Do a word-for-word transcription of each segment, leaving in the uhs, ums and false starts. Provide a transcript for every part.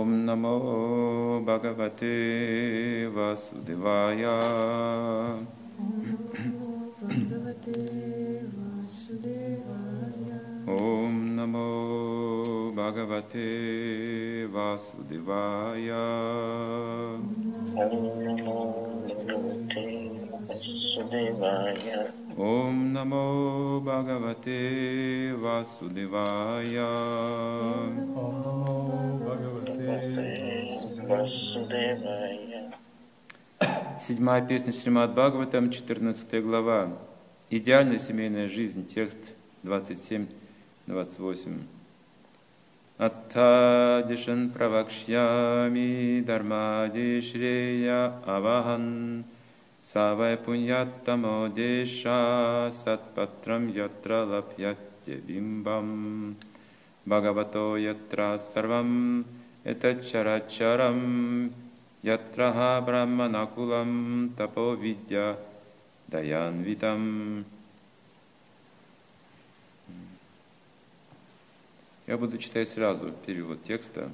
Ом намо Бхагавате Васудевая. Ом намо Бхагавате Васудевая. Ом намо Бхагавате Васудевая. Седьмая песня Шримад Бхагаватам, четырнадцатая глава. Идеальная семейная жизнь. Текст двадцать семь двадцать восемь. Аттадишан правакшьями дармади шрея авахан савай пуньяттамо деша сатпатрам ятра лапьятте бимбам бхагавато ятра сарвам этачарачарам ятраха брахманакулам тапо видья даянвитам. Я буду читать сразу перевод текста.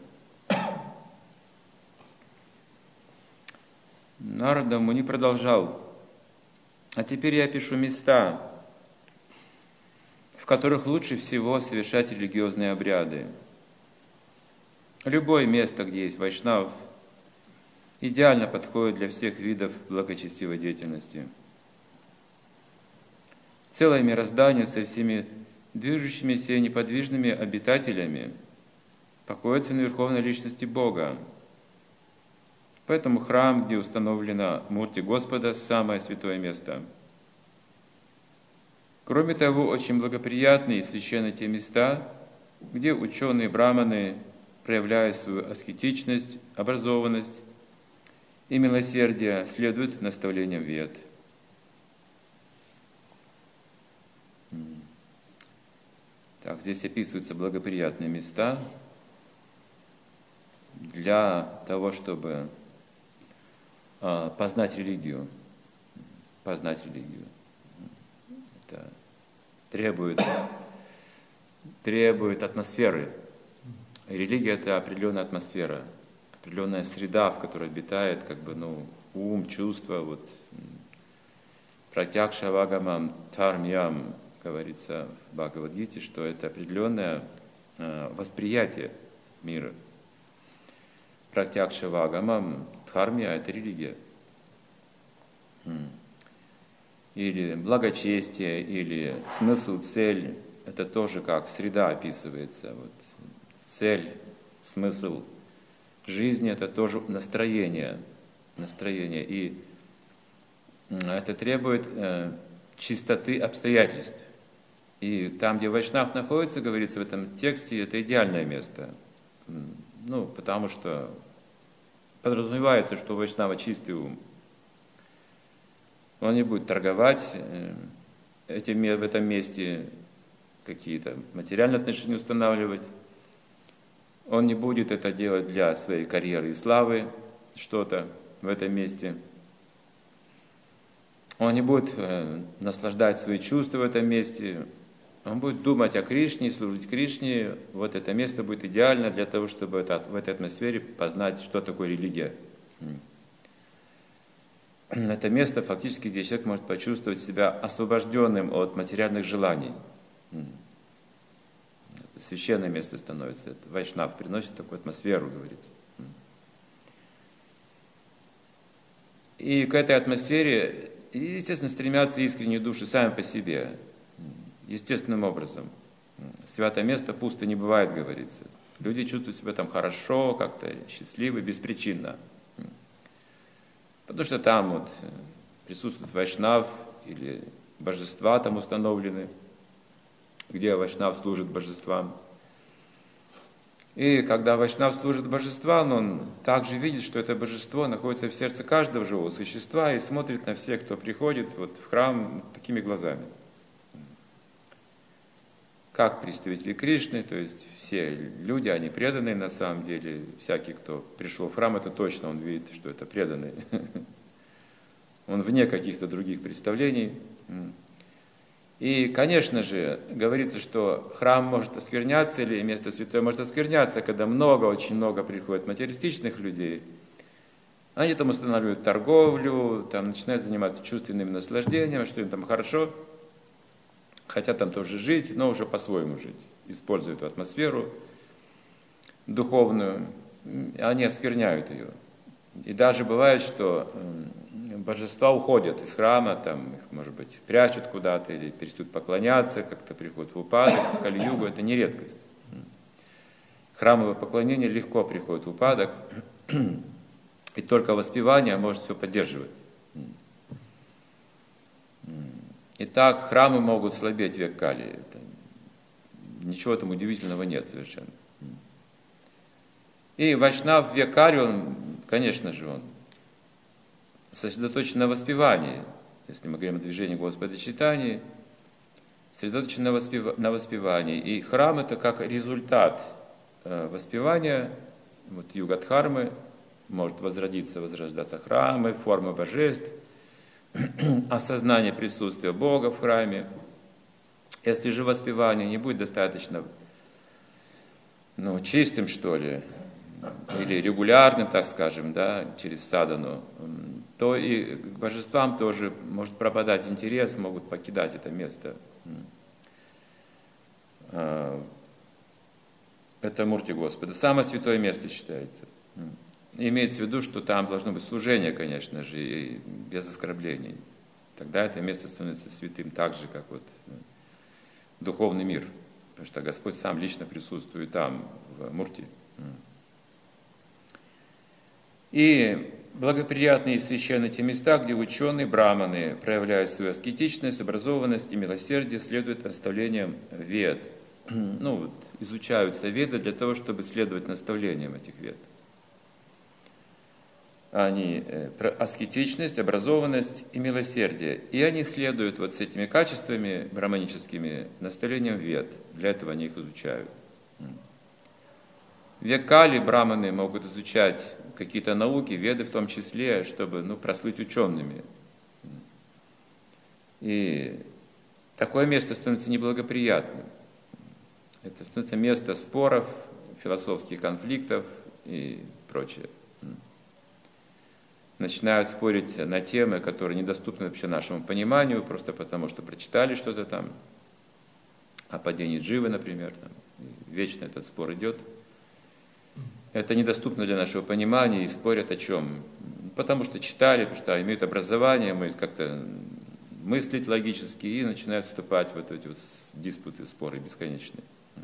Нарада Муни продолжал. А теперь я пишу места, в которых лучше всего совершать религиозные обряды. Любое место, где есть вайшнав, идеально подходит для всех видов благочестивой деятельности. Целое мироздание со всеми движущимися и неподвижными обитателями покоится на верховной личности Бога. Поэтому храм, где установлена Мурти Господа, самое святое место. Кроме того, очень благоприятны и священны те места, где ученые браманы проявляют свою аскетичность, образованность и милосердие, следуют наставлениям Вед. Так, здесь описываются благоприятные места для того, чтобы а, познать религию. Познать религию. Это требует, требует атмосферы. Религия – это определенная атмосфера, определенная среда, в которой обитает как бы, ну, ум, чувства. Вот. Пратякша вагамам тармьям, говорится в Бхагавад-гите, что это определенное э, восприятие мира. Пратякша вагамам дхармья – это религия. Или благочестие, или смысл, цель – это тоже как среда описывается. Вот. Цель, смысл жизни – это тоже настроение. настроение. И это требует э, чистоты обстоятельств. И там, где вайшнав находится, говорится в этом тексте, это идеальное место. Ну, потому что подразумевается, что у вайшнава чистый ум. Он не будет торговать этим, в этом месте, какие-то материальные отношения устанавливать. Он не будет это делать для своей карьеры и славы, что-то в этом месте. Он не будет э, наслаждать свои чувства в этом месте. Он будет думать о Кришне, служить Кришне. Вот это место будет идеально для того, чтобы это, в этой атмосфере познать, что такое религия. Это место фактически, где человек может почувствовать себя освобожденным от материальных желаний. Это священное место становится. Это вайшнав приносит такую атмосферу, говорится. И к этой атмосфере, естественно, стремятся искренние души сами по себе. Естественным образом. Святое место пусто не бывает, говорится. Люди чувствуют себя там хорошо, как-то счастливы, беспричинно. Потому что там вот присутствует вайшнав или божества там установлены, где вайшнав служит божествам. И когда вайшнав служит божествам, он также видит, что это божество находится в сердце каждого живого существа и смотрит на всех, кто приходит вот в храм такими глазами. Как представители Кришны, то есть все люди, они преданные на самом деле. Всякий, кто пришел в храм, это точно, он видит, что это преданный. Он вне каких-то других представлений. И, конечно же, говорится, что храм может оскверняться или место святое может оскверняться, когда много, очень много приходит материалистичных людей. Они там устанавливают торговлю, там начинают заниматься чувственным наслаждением, что им там хорошо, хотят там тоже жить, но уже по-своему жить, используют эту атмосферу духовную, они оскверняют ее. И даже бывает, что божества уходят из храма, там, их, может быть, прячут куда-то или перестают поклоняться, как-то приходят в упадок, в Кали-югу, это не редкость. Храмовое поклонение легко приходит в упадок, и только воспевание может все поддерживать. Итак, храмы могут слабеть в век Кали. Это, ничего там удивительного нет совершенно. И Вайшнав в век Кали, он, конечно же, он сосредоточен на воспевании. Если мы говорим о движении Господа читании, сосредоточен на, воспев... на воспевании. И храм это как результат э, воспевания, вот югадхармы, может возродиться, возрождаться храмы, формы божеств, осознание присутствия Бога в храме. Если же воспевание не будет достаточно ну, чистым, что ли, или регулярным, так скажем, да, через садану, то и к божествам тоже может пропадать интерес, могут покидать это место. Это мурти Господа. Самое святое место считается. Имеется в виду, что там должно быть служение, конечно же, и без оскорблений. Тогда это место становится святым так же, как вот духовный мир. Потому что Господь сам лично присутствует там, в Мурти. И благоприятные и священные те места, где ученые, браманы проявляют свою аскетичность, образованность и милосердие, следуют наставлениям вед. Ну, вот, изучаются веды для того, чтобы следовать наставлениям этих вед. Они э, про аскетичность, образованность и милосердие. И они следуют вот с этими качествами браманическими наставлениям вед. Для этого они их изучают. В век Кали браманы могут изучать какие-то науки, веды в том числе, чтобы ну, прослыть учеными. И такое место становится неблагоприятным. Это становится место споров, философских конфликтов и прочее. Начинают спорить на темы, которые недоступны вообще нашему пониманию, просто потому что прочитали что-то там, о падении Дживы, например. Там. Вечно этот спор идет. Это недоступно для нашего понимания, и спорят о чем? Потому что читали, потому что имеют образование, умеют как-то мыслить логически, и начинают вступать в вот эти вот диспуты, споры бесконечные.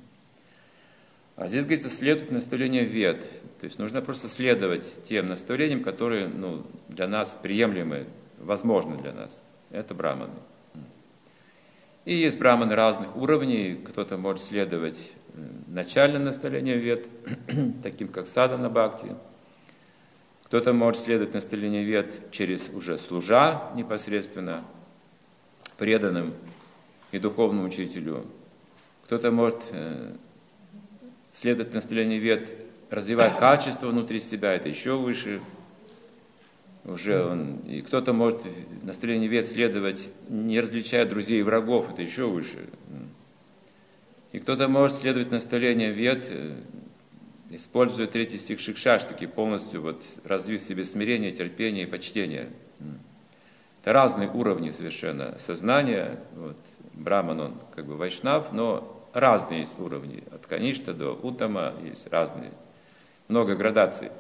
А здесь, говорится, следует наставление вед. То есть нужно просто следовать тем наставлениям, которые ну, для нас приемлемы, возможны для нас. Это браманы. И есть браманы разных уровней. Кто-то может следовать начальным наставлениям вед, таким как садана бхакти. Кто-то может следовать наставлениям вед через уже служа непосредственно преданным и духовному учителю. Кто-то может следовать наставлению вед, развивать качество внутри себя, это еще выше. Уже он, и кто-то может наставлению вед следовать, не различая друзей и врагов, это еще выше. И кто-то может следовать наставлению вед, используя третий стих Шикшаштаки, полностью вот развив в себе смирение, терпение и почтение. Это разные уровни совершенно сознания. Вот, Браман, он как бы вайшнав, но разные есть уровни, от Каништа до Уттама есть разные, много градаций.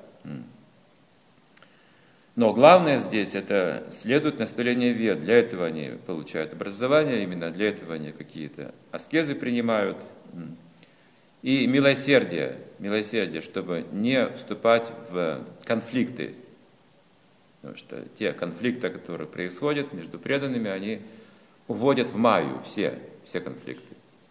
Но главное здесь это следует наставлению вед. Для этого они получают образование, именно для этого они какие-то аскезы принимают. И милосердие, милосердие, чтобы не вступать в конфликты. Потому что те конфликты, которые происходят между преданными, они уводят в майю все, все конфликты.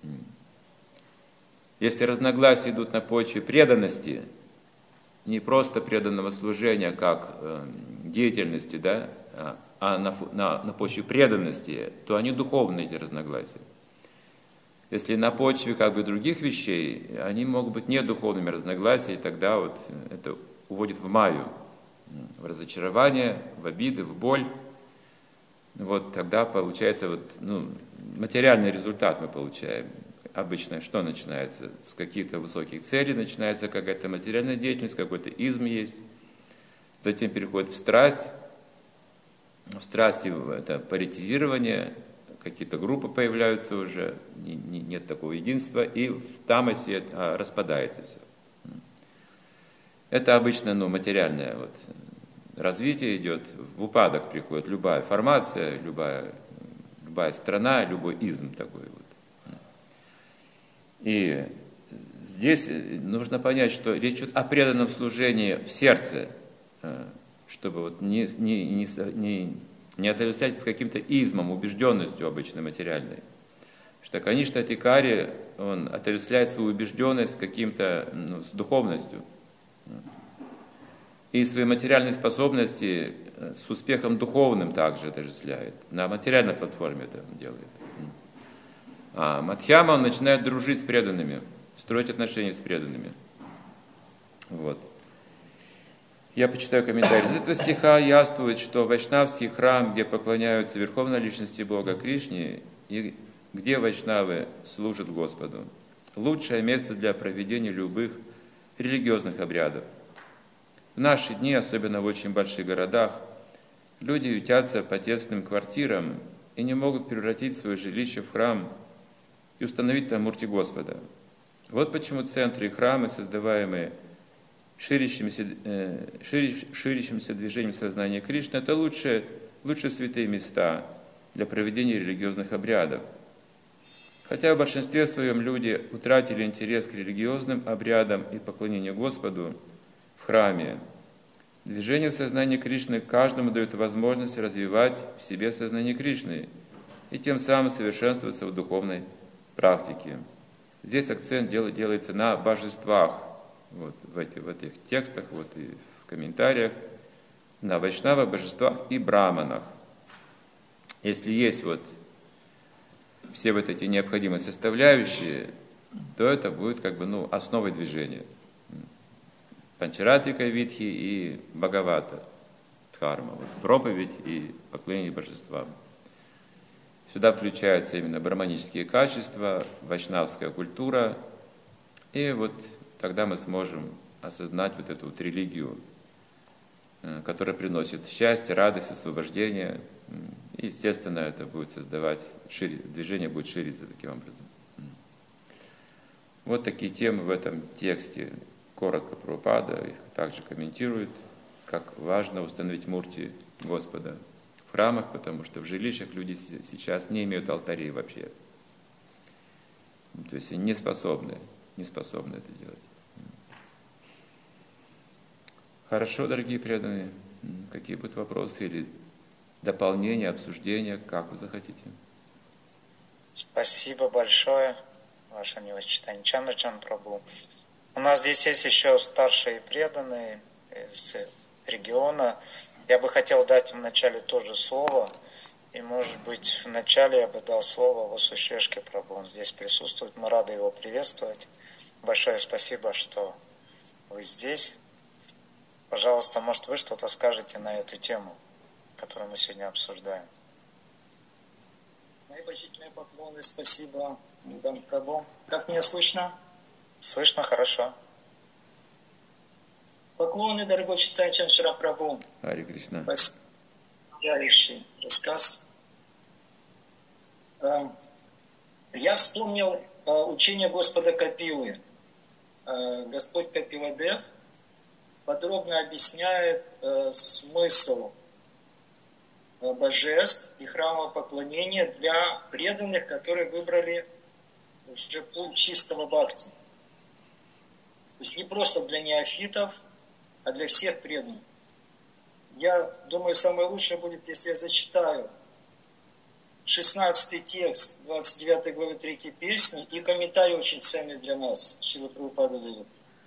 Если разногласия идут на почве преданности, не просто преданного служения как э, деятельности, да, а на, на, на почве преданности, то они духовные, эти разногласия. Если на почве как бы других вещей, они могут быть не духовными разногласиями, и тогда вот это уводит в майю, в разочарование, в обиды, в боль. вот тогда получается вот, ну, материальный результат мы получаем. Обычно что начинается? С каких-то высоких целей начинается какая-то материальная деятельность, какой-то изм есть. Затем переходит в страсть. В страсти это паритизирование, какие-то группы появляются уже, не, не, нет такого единства, и в тамасе а, распадается все. Это обычно, ну, материальное вот развитие идет, в упадок приходит любая формация, любая, любая страна, любой изм такой вот. И здесь нужно понять, что речь идет о преданном служении в сердце, чтобы вот не, не, не, не, не отождествлять с каким-то измом, убежденностью обычно материальной. Что, конечно, Тикари, он отождествляет свою убежденность с каким-то, ну, с духовностью. И свои материальные способности с успехом духовным также отождествляет. На материальной платформе это делает. А Мадхьяма, он начинает дружить с преданными, строить отношения с преданными. Вот. Я почитаю комментарий. Из этого стиха яствует, что вайшнавский храм, где поклоняются Верховной Личности Бога Кришне, и где вайшнавы служат Господу, лучшее место для проведения любых религиозных обрядов. В наши дни, особенно в очень больших городах, люди ютятся по тесным квартирам и не могут превратить свое жилище в храм и установить там мурти Господа. Вот почему центры и храмы, создаваемые ширящимся, э, ширящ, ширящимся движением сознания Кришны, это лучшие, лучшие святые места для проведения религиозных обрядов. Хотя в большинстве своем люди утратили интерес к религиозным обрядам и поклонению Господу в храме, движение сознания Кришны каждому дает возможность развивать в себе сознание Кришны и тем самым совершенствоваться в духовной практике. Здесь акцент делается на божествах, вот в, этих, в этих текстах, вот и в комментариях, на вайшнавах, божествах и браманах. Если есть вот все вот эти необходимые составляющие, то это будет как бы, ну, основой движения. Панчаратика Витхи и Бхагавата Дхарма, вот, проповедь и поклонение божествам. Сюда включаются именно браманические качества, вайшнавская культура, и вот тогда мы сможем осознать вот эту вот религию, которая приносит счастье, радость, освобождение. И, естественно, это будет создавать, шире, движение будет шириться таким образом. Вот такие темы в этом тексте. Коротко Прабхупада их также комментирует, как важно установить мурти Господа в храмах, потому что в жилищах люди сейчас не имеют алтарей вообще. То есть они не способны, не способны это делать. Хорошо, дорогие преданные, какие будут вопросы или дополнения, обсуждения, как вы захотите? Спасибо большое, Ваше Милостичание Чандрачан Прабху. У нас здесь есть еще старшие преданные из региона. Я бы хотел дать им вначале тоже слово. И, может быть, вначале я бы дал слово Васушешке Прабху. Он здесь присутствует. Мы рады его приветствовать. Большое спасибо, что вы здесь. Пожалуйста, может, вы что-то скажете на эту тему, которую мы сегодня обсуждаем. Мои почтительные поклоны, спасибо, Дан Прабху. Как меня слышно? Слышно хорошо. Поклоны, дорогой читатель Чаншара Прабху. Хари Кришна. Спасибо. Я решил рассказ. Я вспомнил учение Господа Капилы. Господь Капиладев подробно объясняет смысл божеств и храмового поклонения для преданных, которые выбрали уже путь чистого бхакти. То есть не просто для неофитов, а для всех преданных. Я думаю, самое лучшее будет, если я зачитаю шестнадцатый текст двадцать девятой главы третьей песни и комментарий очень ценный для нас, Шрила Прабхупада дает.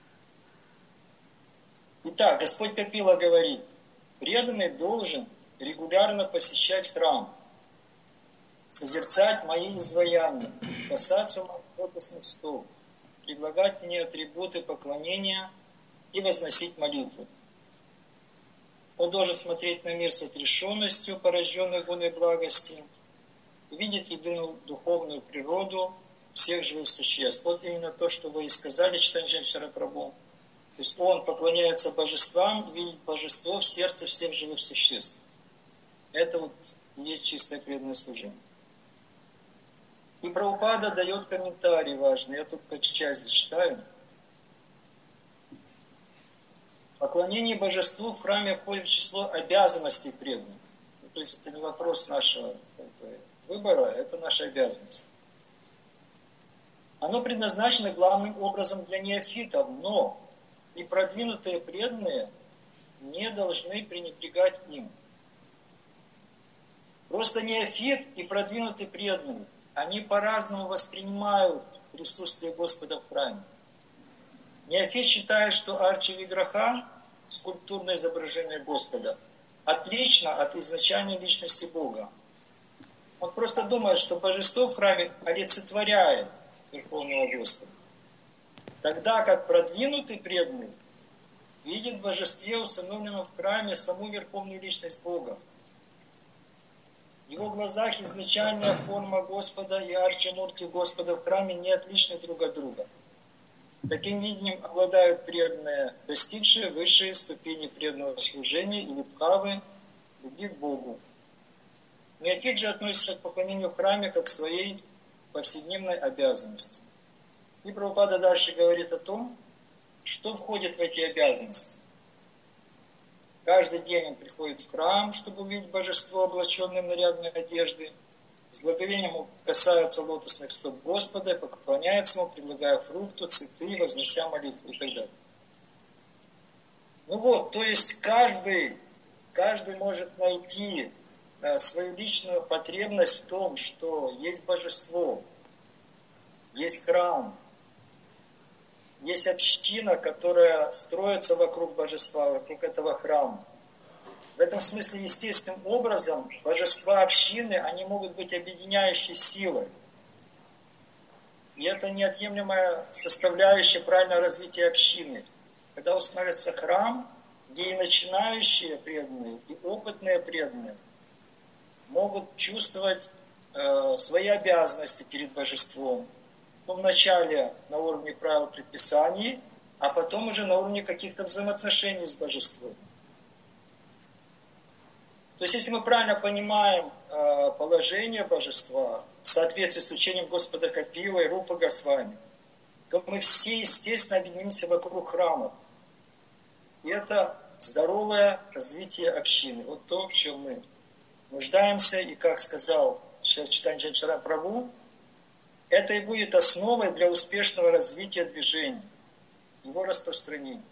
Итак, Господь Капила говорит: преданный должен регулярно посещать храм, созерцать мои изваяния, касаться моих лотосных стоп, предлагать мне атрибуты поклонения и возносить молитвы. Он должен смотреть на мир с отрешенностью, порожденной гуной благости, и видеть единую духовную природу всех живых существ. Вот именно то, что вы и сказали, Чайтанья Чарапрабху. То есть он поклоняется божествам и видит божество в сердце всех живых существ. Это вот и есть чистое преданное служение. И Прабхупада дает комментарий важный. Я тут по части зачитаю. Поклонение божеству в храме входит в число обязанностей преданных. То есть это не вопрос нашего как бы, выбора, это наша обязанность. Оно предназначено главным образом для неофитов, но и продвинутые преданные не должны пренебрегать им. Просто неофит и продвинутый преданный, они по-разному воспринимают присутствие Господа в храме. Неофит считает, что Арчи Виграха, скульптурное изображение Господа, отлично от изначальной личности Бога. Он просто думает, что божество в храме олицетворяет Верховного Господа. Тогда как продвинутый преданный видит в божестве, установленном в храме, саму Верховную Личность Бога. В его глазах изначальная форма Господа и арчи-мурти Господа в храме не отличны друг от друга. Таким видением обладают преданные, достигшие высшие ступени преданного служения или бхавы, любви к Богу. Неофит же относится к поклонению в храме как к своей повседневной обязанности. И Прабхупада дальше говорит о том, что входит в эти обязанности. Каждый день он приходит в храм, чтобы увидеть божество, облаченное в нарядные одежды. С благовением касается лотосных стоп Господа, поклоняется ему, предлагая фрукты, цветы, вознеся молитву и так далее. Ну вот, то есть каждый, каждый может найти свою личную потребность в том, что есть божество, есть храм, есть община, которая строится вокруг божества, вокруг этого храма. В этом смысле, естественным образом, божества общины, они могут быть объединяющей силой. И это неотъемлемая составляющая правильного развития общины. Когда установится храм, где и начинающие преданные, и опытные преданные могут чувствовать э, свои обязанности перед божеством. Ну, вначале на уровне правил предписаний, а потом уже на уровне каких-то взаимоотношений с божеством. То есть, если мы правильно понимаем э, положение божества в соответствии с учением Господа Капила и Рупа Госвами, то мы все, естественно, объединимся вокруг храма. И это здоровое развитие общины. Вот то, в чем мы нуждаемся, и, как сказал сейчас Чайтанья Чарапрабху, это и будет основой для успешного развития движения, его распространения.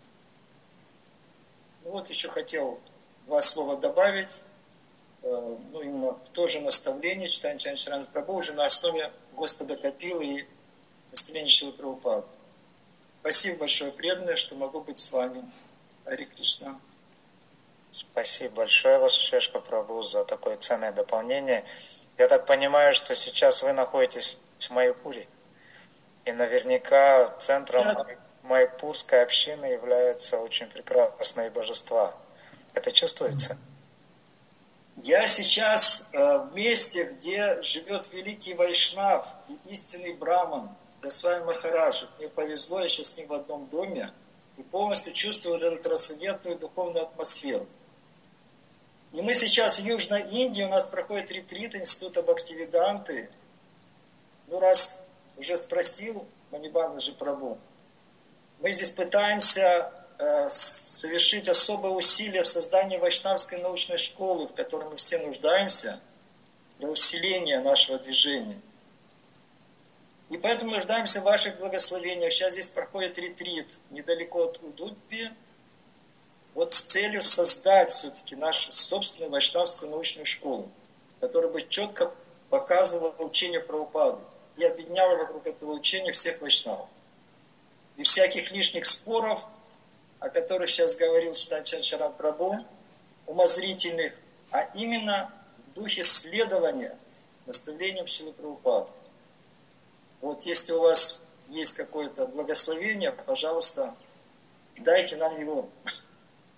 Ну вот еще хотел два слова добавить, э, ну именно в то же наставление Чайтанья Чарапрабху уже на основе Господа Капилы и наставления Шрилы Прабхупады. Спасибо большое, преданные, что могу быть с вами. Харе Кришна. Спасибо большое, Вашишешка Прабху, за такое ценное дополнение. Я так понимаю, что сейчас вы находитесь в Майяпуре. И наверняка центром да. майяпурской общины являются очень прекрасные божества. Это чувствуется? Я сейчас э, в месте, где живет великий Вайшнав и истинный Браман, Госвами Махарадж. Мне повезло, я сейчас с ним в одном доме, и полностью чувствую вот эту трансцендентную духовную атмосферу. И мы сейчас в Южной Индии, у нас проходит ретрит Института Бхактивиданты. Ну, раз уже спросил Манибанджи Прабху, мы здесь пытаемся э, совершить особые усилия в создании вайшнавской научной школы, в которой мы все нуждаемся, для усиления нашего движения. И поэтому нуждаемся в ваших благословениях. Сейчас здесь проходит ретрит недалеко от Удуппи, вот с целью создать все-таки нашу собственную вайшнавскую научную школу, которая бы четко показывала учение Прабхупады и объединяла вокруг этого учения всех вайшнавов. И всяких лишних споров, о которых сейчас говорил Чайтанья Чарапрабху, умозрительных, а именно в духе следования наставлениям Шрилы Прабхупады. Вот если у вас есть какое-то благословение, пожалуйста, дайте нам его. Вот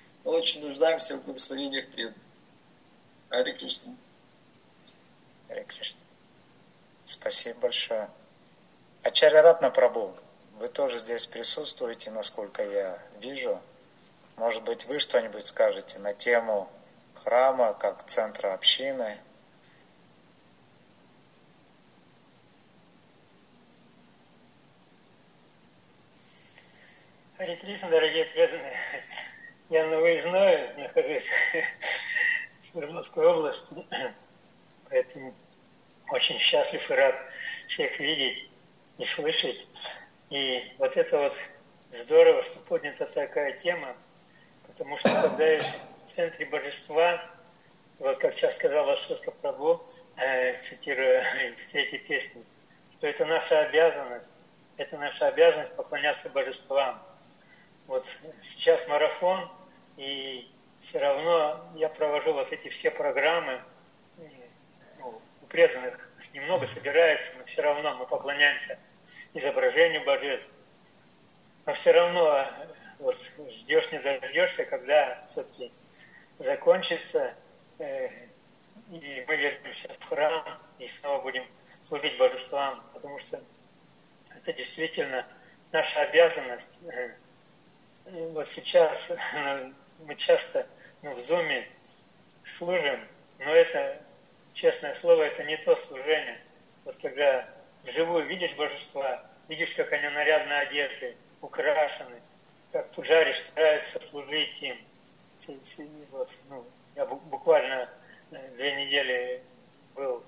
очень нуждаемся в благословениях преданных. Харе Кришна. Харе Кришна. Спасибо большое. Ачарья Ратна Прабху, вы тоже здесь присутствуете, насколько я вижу. Может быть, вы что-нибудь скажете на тему храма как центра общины? Харе Кришна, дорогие преданные. Я на выездной, нахожусь в Свердловской области, поэтому очень счастлив и рад всех видеть и слышать. И вот это вот здорово, что поднята такая тема, потому что когда есть в центре божества, вот как сейчас сказал Ашотка Прабху, э, цитируя в третьей песне, что это наша обязанность, это наша обязанность поклоняться божествам. Вот сейчас марафон, и все равно я провожу вот эти все программы, ну, у преданных немного собирается, но все равно мы поклоняемся изображению божеств. Но все равно вот ждешь, не дождешься, когда все-таки закончится, э, и мы вернемся в храм, и снова будем служить божествам, потому что это действительно наша обязанность. И вот сейчас ну, мы часто ну, в зуме служим, но это, честное слово, это не то служение. Вот когда вживую видишь божества, видишь, как они нарядно одеты, украшены, как пуджари стараются служить им. Вот, ну, я буквально две недели был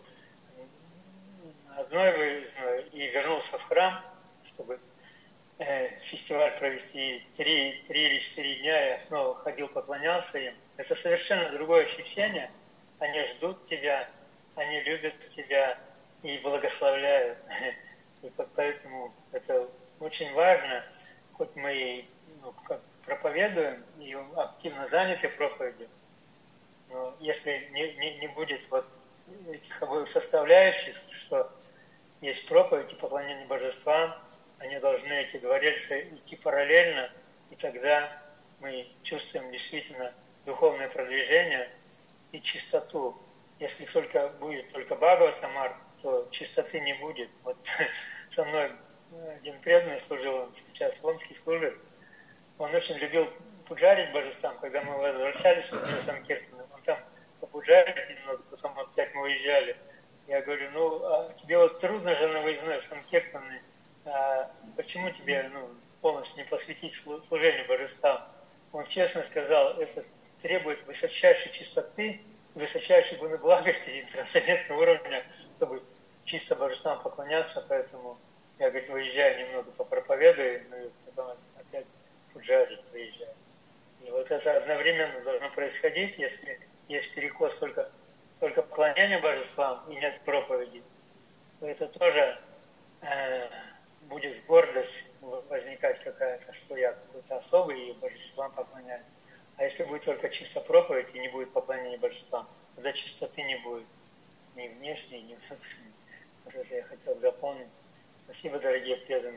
на одной выездной и вернулся в храм, чтобы фестиваль провести. Три, три или четыре дня я снова ходил, поклонялся им. Это совершенно другое ощущение. Они ждут тебя, они любят тебя и благословляют. И поэтому это очень важно, хоть мы и ну, как проповедуем и активно заняты проповедью, но если не, не, не будет вот этих обоих составляющих, что есть проповедь и поклонение божествам, они должны, эти два рельса, идти параллельно, и тогда мы чувствуем действительно духовное продвижение и чистоту. Если только будет только Бхагаватамар, то чистоты не будет. Вот со мной один преданный служил, он сейчас в Омске служит. Он очень любил пуджарить божествам, когда мы возвращались из Санкиртана. Он там попуджарит немного, потом опять мы уезжали. Я говорю, ну, а тебе вот трудно же на выездной в Санкиртане, а почему тебе ну, полностью не посвятить служению божествам? Он честно сказал, это требует высочайшей чистоты, высочайшей благости и трансцендентного уровня, чтобы чисто божествам поклоняться, поэтому я, говорит, выезжаю немного попроповедую, ну и потом опять пуджарить выезжаю. И вот это одновременно должно происходить, если есть перекос только, только поклонения божествам и нет проповеди, то это тоже э, будет гордость возникать какая-то, что я какой-то особый и божествам поклоняюсь. А если будет только чисто проповедь и не будет поклонения божествам, тогда чистоты не будет. Ни внешней, ни внутренней. Вот это я хотел дополнить. Спасибо, дорогие преданные.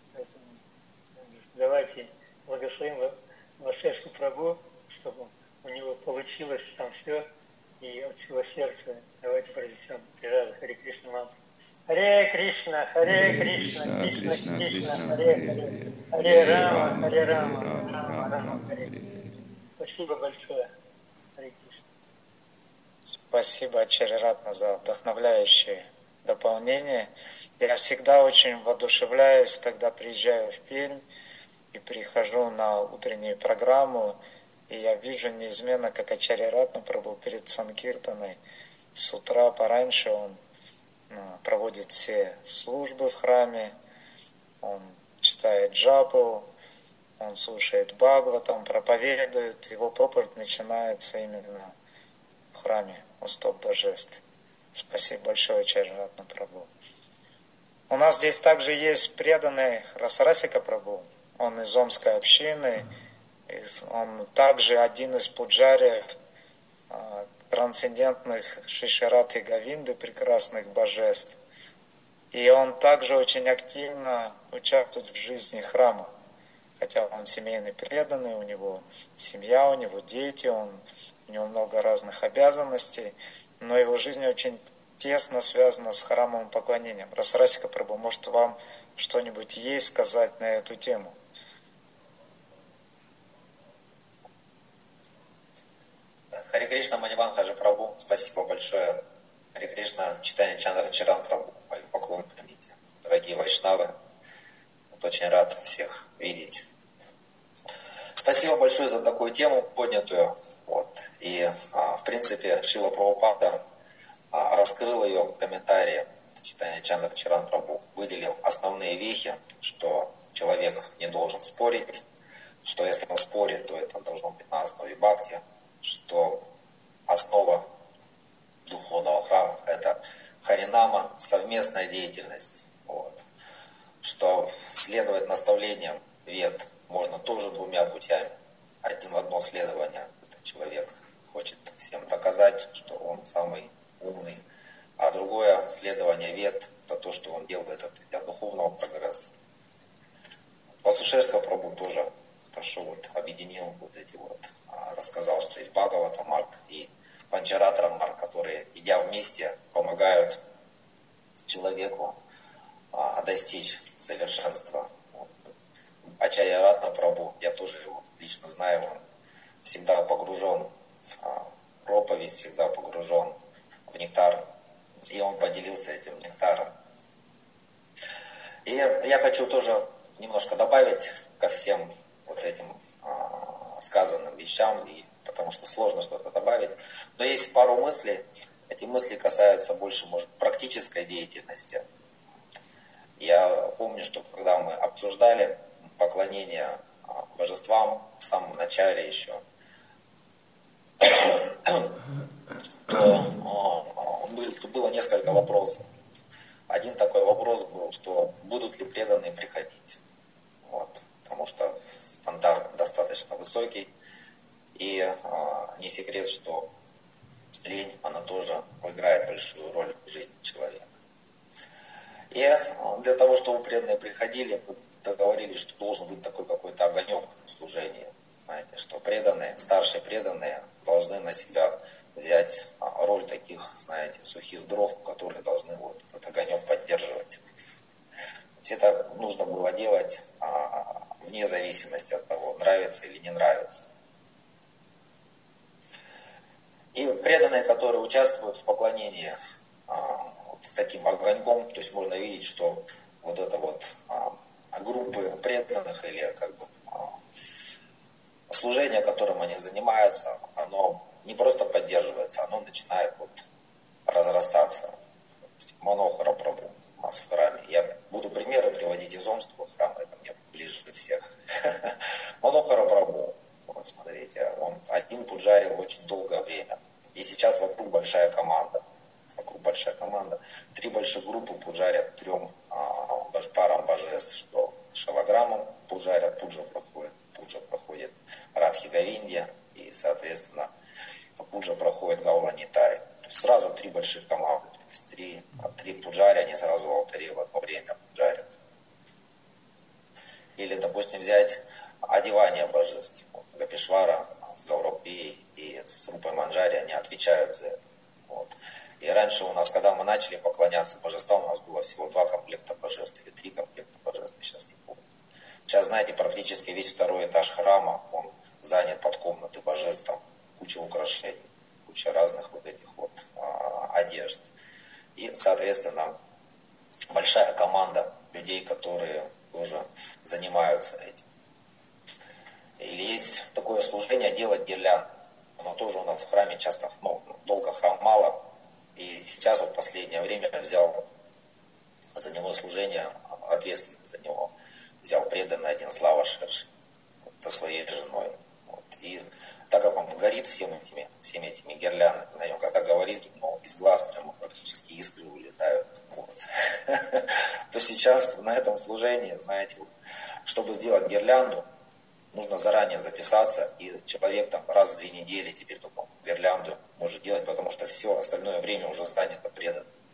Давайте благословим Вашешку Прабху, чтобы у него получилось там все, и от всего сердца давайте произнесем три раза Харе Кришна мантру. Харе Кришна, Харе Кришна, Кришна Кришна, Харе Харе, Харе Рама, Харе Рама, Рама Рама, Харе. Спасибо большое. Харе Кришна. Спасибо, Ачарья Ратна, за вдохновляющее дополнение. Я всегда очень воодушевляюсь, когда приезжаю в Пермь и прихожу на утреннюю программу, и я вижу неизменно, как Ачарья Ратна Прабху перед Санкиртаной с утра пораньше он проводит все службы в храме, он читает джапу, он слушает Бхагаватам, проповедует, его проповедь начинается именно в храме у стоп божеств. Спасибо большое, Ачарья Ратна Прабху. У нас здесь также есть преданный Расарасика Прабху, он из Омской общины, он также один из пуджариев трансцендентных Шишарат и Говинды, прекрасных божеств. И он также очень активно участвует в жизни храма. хотя он семейный преданный, у него семья, у него дети, он, у него много разных обязанностей, но его жизнь очень тесно связана с храмовым поклонением. Расарасика Прабху, может, вам что-нибудь есть сказать на эту тему? Харе Кришна, Маниван Хаджи Прабху, спасибо большое. Харе Кришна, Чайтанья Чандра Чаран Прабху, мои поклоны примите. Дорогие вайшнавы, вот очень рад всех видеть. Спасибо большое за такую тему поднятую. Вот. И, в принципе, Шрила Прабхупада раскрыл ее в комментарии. Чайтанья Чандра Чаран Прабху выделил основные вехи, что человек не должен спорить, что если он спорит, то это должно быть на основе бхакти, что основа духовного храма – это харинама, совместная деятельность. Вот. Что следовать наставлениям вед можно тоже двумя путями. Один одно следование – это человек хочет всем доказать, что он самый умный, а другое следование вед – это то, что он делает это для духовного прогресса. Васушевского Прабху тоже хорошо вот объединил вот эти вот, рассказал, что есть Бхагавата Марг и Панчаратра Марг, которые, идя вместе, помогают человеку а, достичь совершенства. Ачарья Ратна Прабху, я тоже его лично знаю, он всегда погружен в а, проповедь, всегда погружен в нектар, и он поделился этим нектаром. И я хочу тоже немножко добавить ко всем вот этим а, сказанным вещам, и, потому что сложно что-то добавить. Но есть пару мыслей. Эти мысли касаются больше, может, практической деятельности. Я помню, что когда мы обсуждали поклонение а, божествам в самом начале еще, то а, было несколько вопросов. Один такой вопрос был, что будут ли преданные приходить. Вот. Потому что стандарт достаточно высокий. И а, не секрет, что лень, она тоже играет большую роль в жизни человека. И а, для того, чтобы преданные приходили, мы договорились, что должен быть такой какой-то огонек в служении. Знаете, что преданные, старшие преданные должны на себя взять а, роль таких, знаете, сухих дров, которые должны вот этот огонек поддерживать. Это нужно было делать а, вне зависимости от того, нравится или не нравится. И преданные, которые участвуют в поклонении а, вот с таким огоньком, то есть можно видеть, что вот это вот а, группы преданных или как бы а, служение, которым они занимаются, оно не просто поддерживается, оно начинает вот разрастаться. Манохара Прабху у нас в храме. Я буду примеры приводить из Омского храма, это мне ближе всех. Манохара Прабху, вот смотрите, он один пуджарил очень долгое время. И сейчас вокруг большая команда. Вокруг большая команда. Три большие группы пуджарят трем а, парам божеств, что шаваграммом пуджарят, пуджа проходит, пуджа проходит Радхи Говинде, и, соответственно, пуджа проходит Гаура Нитай. То есть сразу три больших команды. То есть три, три пуджаря, они сразу в алтаре в одно время пуджарят. Или, допустим, взять одевание божеств. Вот, Гопишвара с Гаурапией и с Рупой Манджари, они отвечают за это. Вот. И раньше у нас, когда мы начали поклоняться божествам, у нас было всего два комплекта божеств или три комплекта божеств, сейчас не помню. Сейчас, знаете, практически весь второй этаж храма, он занят под комнаты божеств, там куча украшений, куча разных вот этих вот а, одежд. И, соответственно, большая команда людей, которые тоже занимаются этим. Или есть такое служение делать гирлянды. Оно тоже у нас в храме часто, ну, долго храм мало. И сейчас вот в последнее время я взял за него служение, ответственность за него. Взял преданный один Слава Шерши со своей женой. Вот. И так как он горит всеми этими, всеми этими гирляндами, на нем когда говорит, ну, из глаз прямо практически искры вылетают. Вот. То сейчас на этом служении, знаете, чтобы сделать гирлянду, нужно заранее записаться, и человек там раз в две недели теперь только гирлянду может делать, потому что все остальное время уже занято преданным. Вот.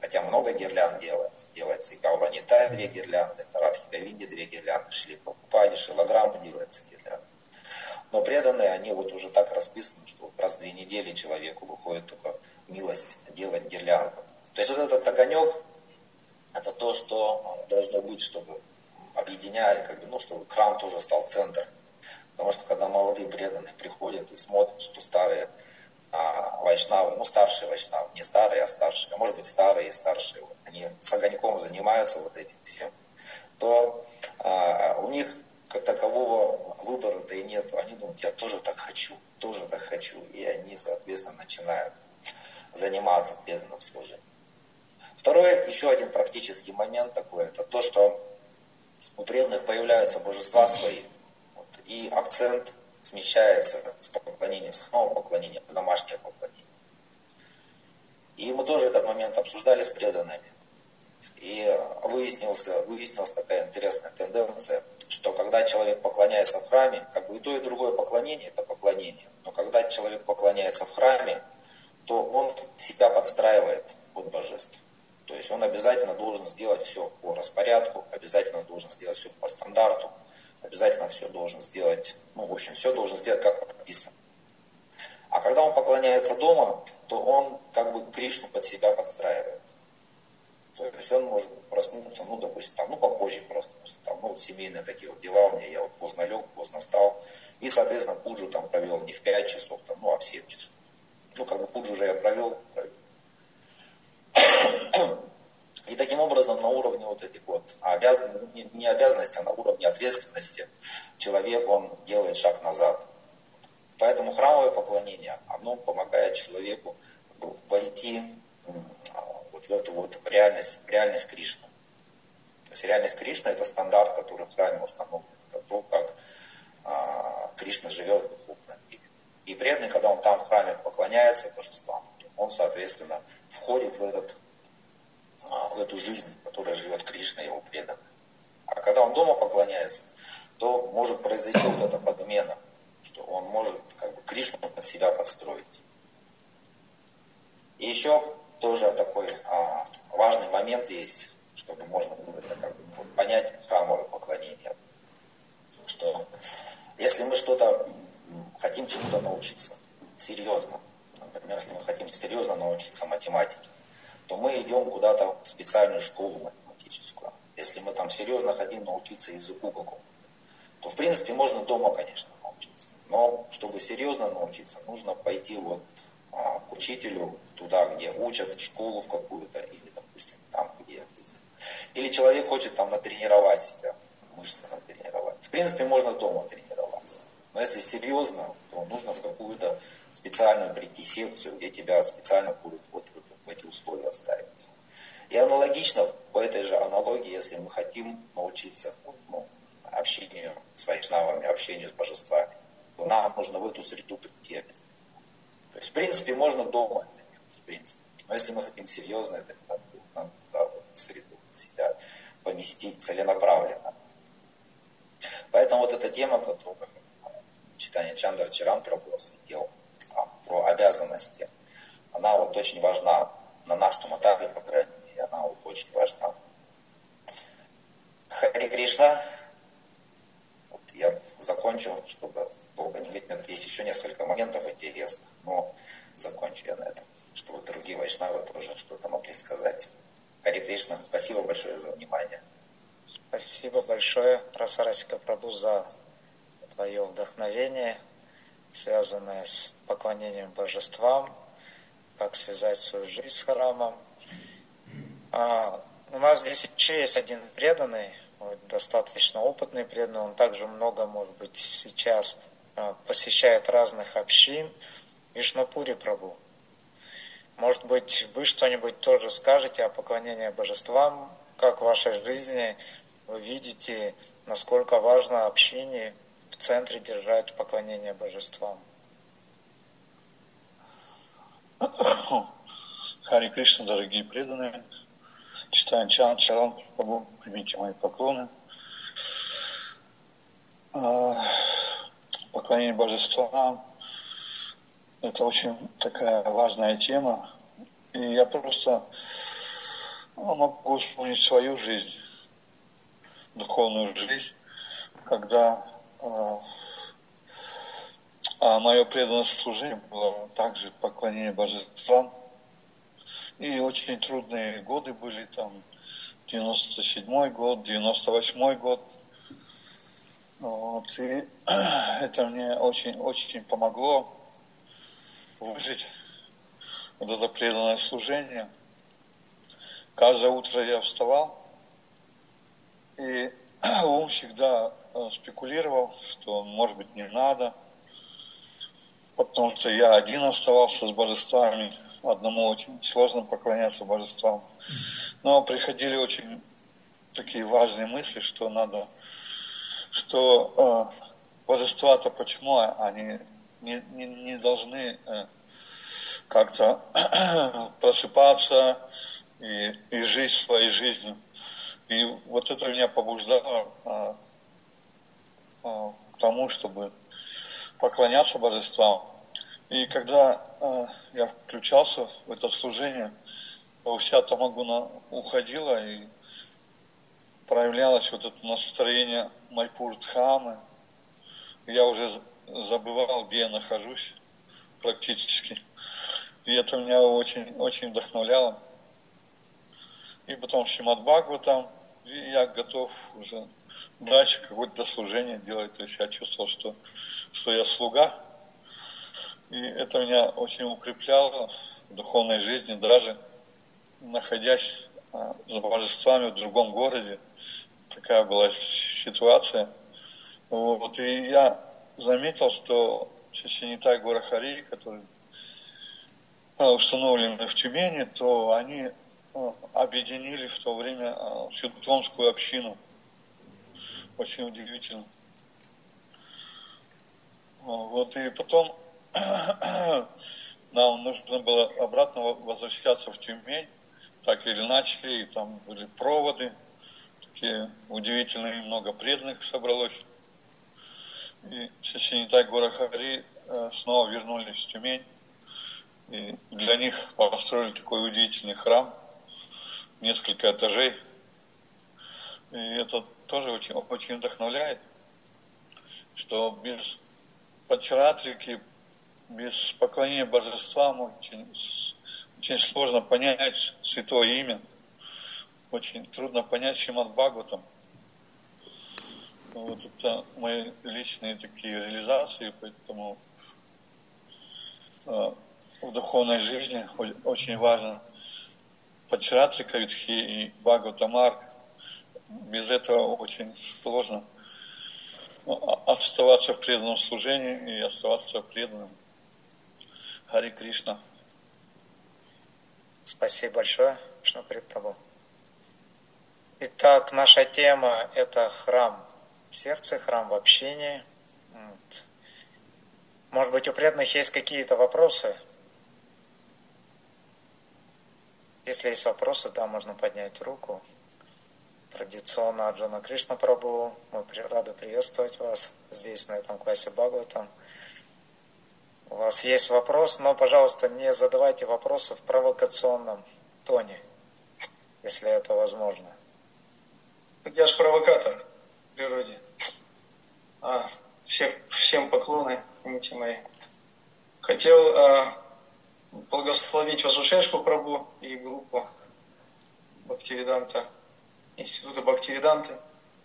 Хотя много гирлянд делается. Делается и Гауранитая две гирлянды, Радхи Говинде две гирлянды, Шри Прабхупаде, Шилаграмму делается гирлянда. Но преданные, они вот уже так расписаны, что вот раз в две недели человеку выходит только милость делать гирлянду. То есть вот этот огонек, это то, что должно быть, чтобы объединять, как бы, ну, чтобы храм тоже стал центром. Потому что когда молодые преданные приходят и смотрят, что старые а, вайшнавы, ну старшие вайшнавы, не старые, а старшие, а может быть старые и старшие, вот, они с огоньком занимаются вот этим всем, то а, у них как такового выбора-то и нет. Они думают, я тоже так хочу, тоже так хочу. И они, соответственно, начинают заниматься преданным служением. Второй, еще один практический момент такой, это то, что у преданных появляются божества свои, вот, и акцент смещается с поклонения, с храмового поклонения в домашнее поклонение. И мы тоже этот момент обсуждали с преданными. И выяснился, выяснилась такая интересная тенденция, что когда человек поклоняется в храме, как бы и то, и другое поклонение – это поклонение. Но когда человек поклоняется в храме, то он себя подстраивает под божество. То есть он обязательно должен сделать все по распорядку, обязательно должен сделать все по стандарту, обязательно все должен сделать, ну, в общем, все должен сделать, как прописано. А когда он поклоняется дома, то он как бы Кришну под себя подстраивает. То есть он может проснуться, ну, допустим, там, ну, попозже проснуться, там, ну, вот семейные такие вот дела у меня, я вот поздно лег, поздно встал, и, соответственно, пуджу там провел не в пять часов, там, ну, а в семь часов. Ну, как бы пуджу уже я провел, провел. И таким образом на уровне вот этих вот обяз... не обязанностей, а на уровне ответственности человек, он делает шаг назад. Поэтому храмовое поклонение, оно помогает человеку войти вот в эту вот реальность, реальность Кришны. То есть реальность Кришны — это стандарт, который в храме установлен. Это то, как а, Кришна живет в духовном мире. И преданный, когда он там в храме поклоняется божествам, он, соответственно, входит в, этот, в эту жизнь, которая живет Кришна и его преданный. А когда он дома поклоняется, то может произойти вот эта подмена, что он может как бы Кришну под себя подстроить. И еще тоже такой а, важный момент есть, чтобы можно было это как бы вот, понять храмовое поклонение. Что если мы что-то хотим чему-то научиться серьезно, например, если мы хотим серьезно научиться математике, то мы идем куда-то в специальную школу математическую. Если мы там серьезно хотим научиться языку какому-то, то в принципе можно дома, конечно, научиться. Но чтобы серьезно научиться, нужно пойти вот а, к учителю туда, где учат, в школу в какую-то, или, допустим, там, где... Или человек хочет там натренировать себя, мышцы натренировать. В принципе, можно дома тренироваться. Но если серьезно, то нужно в какую-то специальную прийти секцию, где тебя специально будут вот в эти условия ставить. И аналогично, по этой же аналогии, если мы хотим научиться ну, общению с вайшнавами, общению с божествами, то нам нужно в эту среду прийти обязательно. То есть, в принципе, можно дома это делать, в принципе. Но если мы хотим серьезно, это надо, надо туда, в эту среду себя поместить целенаправленно. Поэтому вот эта тема, которую читание Чандра Чаран Прабху осветил, про обязанности, она вот очень важна на нашем этапе, по крайней мере, она вот очень важна. Хари Кришна. Вот я закончу, чтобы долго не говорить. Есть еще несколько моментов интересных, но закончу я на этом, чтобы другие вайшнавы тоже что-то могли сказать. Хари Кришна, спасибо большое за внимание. Спасибо большое, Раса Расика Прабху, за твое вдохновение, связанное с поклонением божествам, как связать свою жизнь с храмом. А, у нас здесь еще есть один преданный, достаточно опытный преданный, он также много, может быть, сейчас посещает разных общин, Вишнупури Прабху. Может быть, вы что-нибудь тоже скажете о поклонении божествам, как в вашей жизни вы видите, насколько важно общение в центре держать поклонение божествам. Хари Кришна, дорогие преданные, читаем Чан Чаран Прабху, примите мои поклоны. Поклонение божествам — это очень такая важная тема. И я просто Могу вспомнить свою жизнь, духовную жизнь, когда э, а мое преданное служение было также поклонение божествам. И очень трудные годы были, там, девяносто седьмой год, девяносто восьмой год. Вот, и это мне очень-очень помогло выжить вот это преданное служение. Каждое утро я вставал, и ум всегда спекулировал, что, может быть, не надо, потому что я один оставался с божествами, одному очень сложно поклоняться божествам. Но приходили очень такие важные мысли, что надо, что э, божества-то почему они не, не, не должны э, как-то просыпаться и, и жить своей жизнью. И вот это меня побуждало а, а, к тому, чтобы поклоняться божествам. И когда а, я включался в это служение, то вся тамагуна уходила, и проявлялось вот это настроение Майпур-дхамы. Я уже забывал, где я нахожусь практически. И это меня очень, очень вдохновляло. И потом Шримад Бхагаватам, и я готов уже дальше какое-то служение делать. То есть я чувствовал, что, что я слуга. И это меня очень укрепляло в духовной жизни, даже находясь а, за божествами в другом городе. Такая была ситуация. Вот, и я заметил, что Шри Нитай Гора Хари, которые а, установлены в Тюмени, то они объединили в то время всю томскую общину. Очень удивительно. Вот, и потом нам нужно было обратно возвращаться в Тюмень, так или иначе, и там были проводы, такие удивительные, много преданных собралось. И Шри Нитай Гора Хари снова вернулись в Тюмень, и для них построили такой удивительный храм, несколько этажей. И это тоже очень, очень вдохновляет, что без пачаратрики, без поклонения божествам очень, очень сложно понять святое имя. Очень трудно понять Шримад Бхагаватам. Вот это мои личные такие реализации, поэтому э, в духовной жизни очень важно Пачаратрика Юдхи и Бхагаватамарг. Без этого очень сложно оставаться в преданном служении и оставаться преданным. Хари Кришна. Спасибо большое, Шнапри Прабху. Итак, наша тема – это храм в сердце, храм в общении. Вот. Может быть, у преданных есть какие-то вопросы? Если есть вопросы, да, можно поднять руку. Традиционно Арджуна Кришна Прабху, мы рады приветствовать вас здесь, на этом классе Бхагаватам. У вас есть вопрос, но, пожалуйста, не задавайте вопросы в провокационном тоне, если это возможно. Я же провокатор в природе. А, всех, всем поклоны, извините мои. Хотел а, благословить Васушешку Прабху и группу Бхактивиданта, Института Бхактивиданты,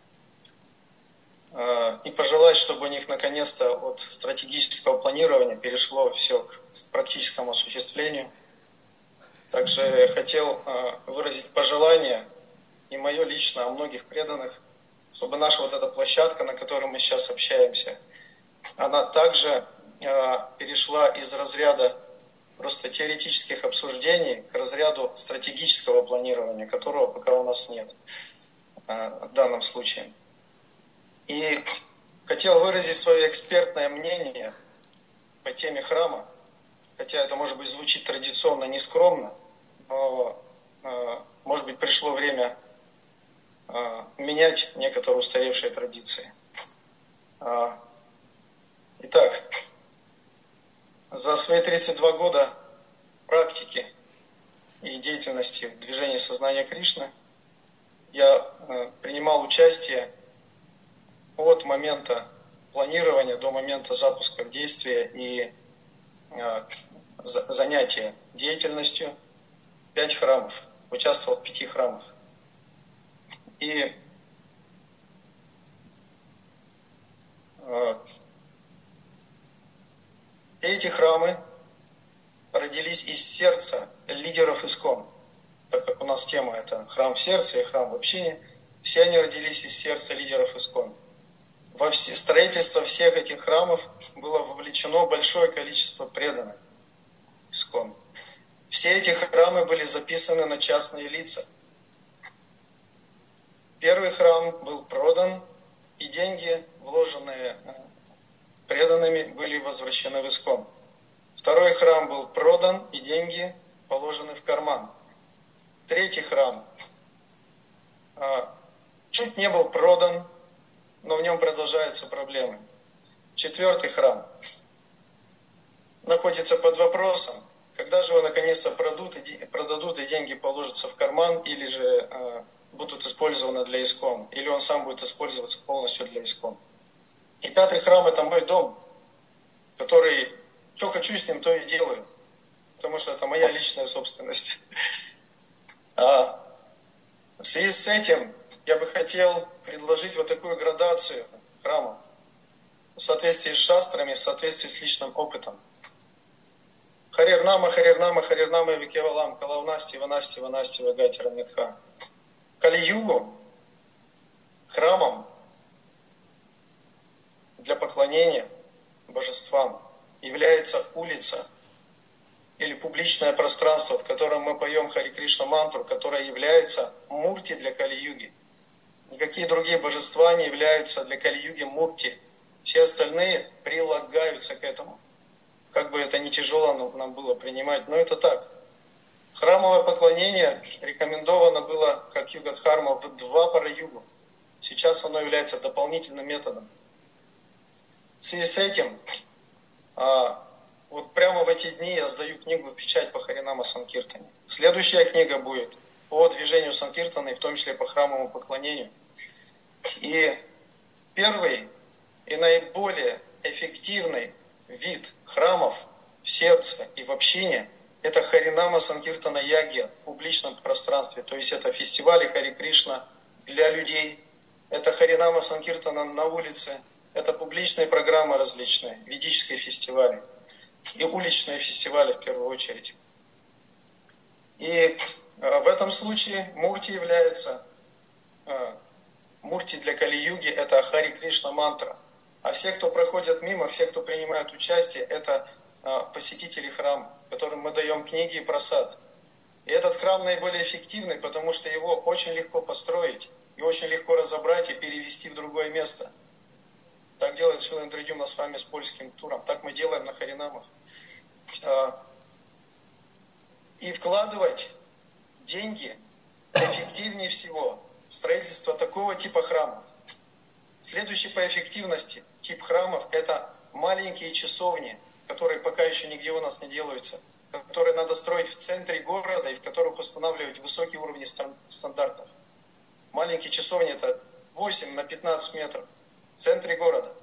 а, и пожелать, чтобы у них наконец-то от стратегического планирования перешло все к практическому осуществлению. Также хотел а, выразить пожелание, и мое лично, а многих преданных, чтобы наша вот эта площадка, на которой мы сейчас общаемся, она также э, перешла из разряда просто теоретических обсуждений к разряду стратегического планирования, которого пока у нас нет э, в данном случае. И хотел выразить свое экспертное мнение по теме храма, хотя это, может быть, звучит традиционно нескромно, но, э, может быть, пришло время менять некоторые устаревшие традиции. Итак, за свои тридцать два года практики и деятельности в движении сознания Кришны. Я принимал участие от момента планирования до момента запуска в действие и занятия деятельностью. Пять храмов. Участвовал в пяти храмах. И эти храмы родились из сердца лидеров ИСККОН. Так как у нас тема это храм в сердце и храм в общине, все они родились из сердца лидеров ИСККОН. Во все, строительство всех этих храмов было вовлечено большое количество преданных ИСККОН. Все эти храмы были записаны на частные лица. Первый храм был продан, и деньги, вложенные преданными, были возвращены в ИСККОН. Второй храм был продан, и деньги положены в карман. Третий храм чуть не был продан, но в нем продолжаются проблемы. Четвертый храм находится под вопросом, когда же его наконец-то продадут, и, продадут, и деньги положатся в карман, или же э, будут использованы для ИСККОН, или он сам будет использоваться полностью для ИСККОН. И пятый храм – это мой дом, который, что хочу с ним, то и делаю, потому что это моя личная собственность. А в связи с этим я бы хотел предложить вот такую градацию храмов в соответствии с шастрами, в соответствии с личным опытом. Харирнама, Харирнама, Харирнама, Викевалам, Калавнасти, Ванасти, Ванасти, Вагати, Рамитха. Кали-югу храмом для поклонения божествам является улица или публичное пространство, в котором мы поем Хари Кришна мантру, которая является мурти для Кали-юги. Никакие другие божества не являются для Кали-юги мурти. Все остальные прилагаются к этому. Как бы это ни тяжело нам было принимать, но это так. Храмовое поклонение рекомендовано было как юга-дхарма в два пара-югу. Сейчас оно является дополнительным методом. В связи с этим, а, вот прямо в эти дни я сдаю книгу в печать по Харинама Санкиртане. Следующая книга будет по движению Санкиртаны, и в том числе по храмовому поклонению. И первый и наиболее эффективный вид храмов в сердце и в общине – это Харинама Санкиртана Ягья в публичном пространстве. То есть это фестивали Хари Кришна для людей, это Харинама Санкиртана на улице, это публичные программы различные, ведические фестивали и уличные фестивали в первую очередь. И в этом случае мурти является, мурти для Кали-юги – это Хари Кришна мантра. А все, кто проходят мимо, все, кто принимает участие, это а, посетители храма, которым мы даем книги и просад. И этот храм наиболее эффективный, потому что его очень легко построить, и очень легко разобрать и перевести в другое место. Так делает Шрила Индрадюмна с вами с польским туром. Так мы делаем на Харинамах. А, и вкладывать деньги эффективнее всего в строительство такого типа храмов. Следующий по эффективности тип храмов – это маленькие часовни, которые пока еще нигде у нас не делаются, которые надо строить в центре города и в которых устанавливать высокие уровни стандартов. Маленькие часовни – это восемь на пятнадцать метров в центре города.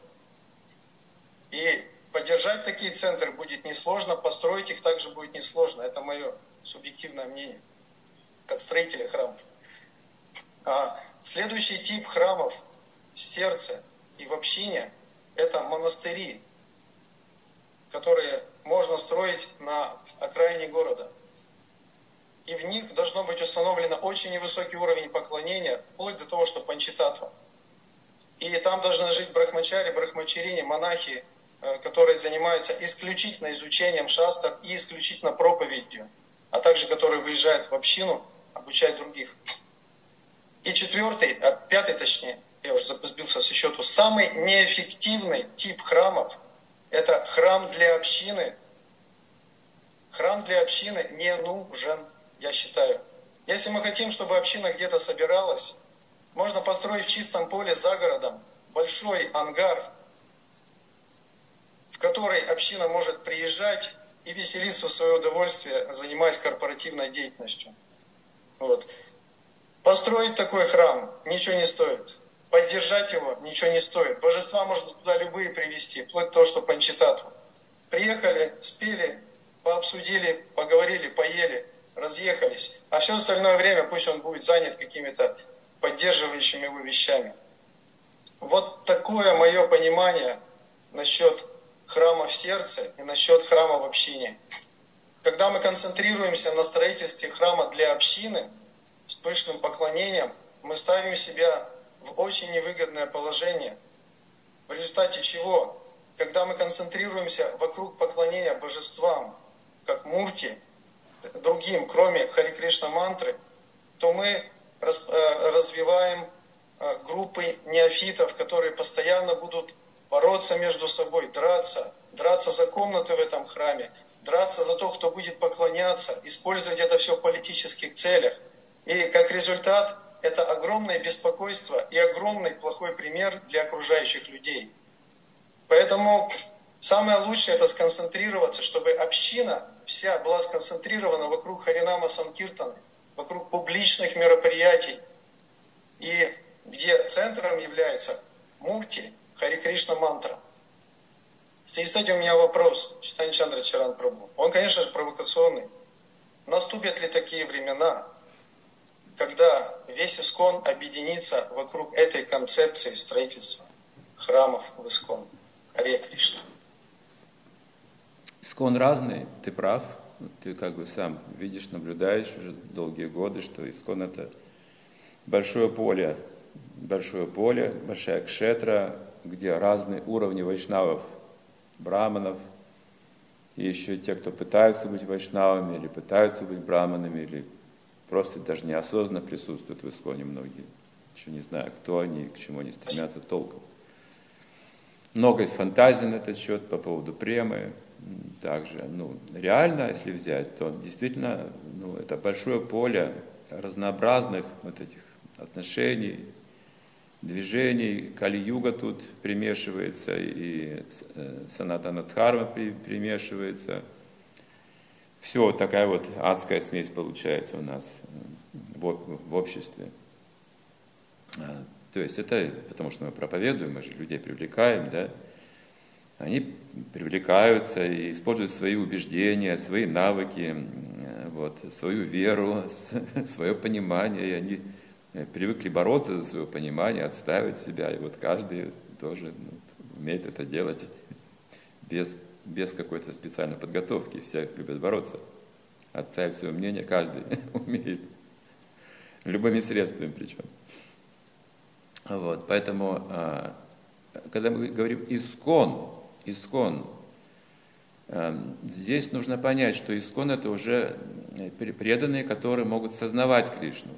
И поддержать такие центры будет несложно, построить их также будет несложно. Это мое субъективное мнение, как строителя храмов. А следующий тип храмов в сердце и в общине – это монастыри, которые можно строить на окраине города. И в них должно быть установлено очень невысокий уровень поклонения, вплоть до того, что панчитатва. И там должны жить брахмачари, брахмачарини, монахи, которые занимаются исключительно изучением шастр и исключительно проповедью, а также которые выезжают в общину обучать других. И четвертый, а пятый точнее, я уже сбился со счету, самый неэффективный тип храмов – это храм для общины. Храм для общины не нужен, я считаю. Если мы хотим, чтобы община где-то собиралась, можно построить в чистом поле за городом большой ангар, в который община может приезжать и веселиться в свое удовольствие, занимаясь корпоративной деятельностью. Вот. Построить такой храм ничего не стоит. Поддержать его ничего не стоит. Божества можно туда любые привести, вплоть до того, что Панчататтву. Приехали, спели, пообсудили, поговорили, поели, разъехались. А все остальное время пусть он будет занят какими-то поддерживающими его вещами. Вот такое мое понимание насчет храма в сердце и насчет храма в общине. Когда мы концентрируемся на строительстве храма для общины с пышным поклонением, мы ставим себя в очень невыгодное положение. В результате чего? Когда мы концентрируемся вокруг поклонения божествам, как Мурти, другим, кроме Хари Кришна мантры, то мы развиваем группы неофитов, которые постоянно будут бороться между собой, драться, драться за комнаты в этом храме, драться за то, кто будет поклоняться, использовать это все в политических целях. И как результат это огромное беспокойство и огромный плохой пример для окружающих людей. Поэтому самое лучшее это сконцентрироваться, чтобы община вся была сконцентрирована вокруг Харинама Санкиртаны, вокруг публичных мероприятий, и где центром является Мурти, Хари Кришна мантра. В связи с этим у меня вопрос, Чайтанья Чандра Чаран Прабху. Он, конечно же, провокационный. Наступят ли такие времена, когда весь ИСККОН объединится вокруг этой концепции строительства храмов в ИСККОН? Харе Кришна. ИСККОН разный, ты прав. Ты как бы сам видишь, наблюдаешь уже долгие годы, что ИСККОН это большое поле, большое поле, большая кшетра, где разные уровни вайшнавов, браманов, и еще те, кто пытаются быть вайшнавами, или пытаются быть браманами, или просто даже неосознанно присутствуют в ИСККОНе многие, еще не знаю, кто они, к чему они стремятся толком. Много есть фантазий на этот счет по поводу премы. Также, ну, реально, если взять, то действительно, ну, это большое поле разнообразных вот этих отношений, движений. Кали-юга тут примешивается, и санатана-дхарма примешивается. Все, такая вот адская смесь получается у нас в, в обществе. То есть это потому, что мы проповедуем, мы же людей привлекаем, да? Они привлекаются и используют свои убеждения, свои навыки, вот, свою веру, свое понимание, и они привыкли бороться за свое понимание, отстаивать себя, и вот каждый тоже ну, умеет это делать без, без какой-то специальной подготовки, все любят бороться, отстаивать свое мнение, каждый умеет, любыми средствами причем. Вот, поэтому, когда мы говорим «ИСККОН», ИСККОН, здесь нужно понять, что ИСККОН это уже преданные, которые могут сознавать Кришну.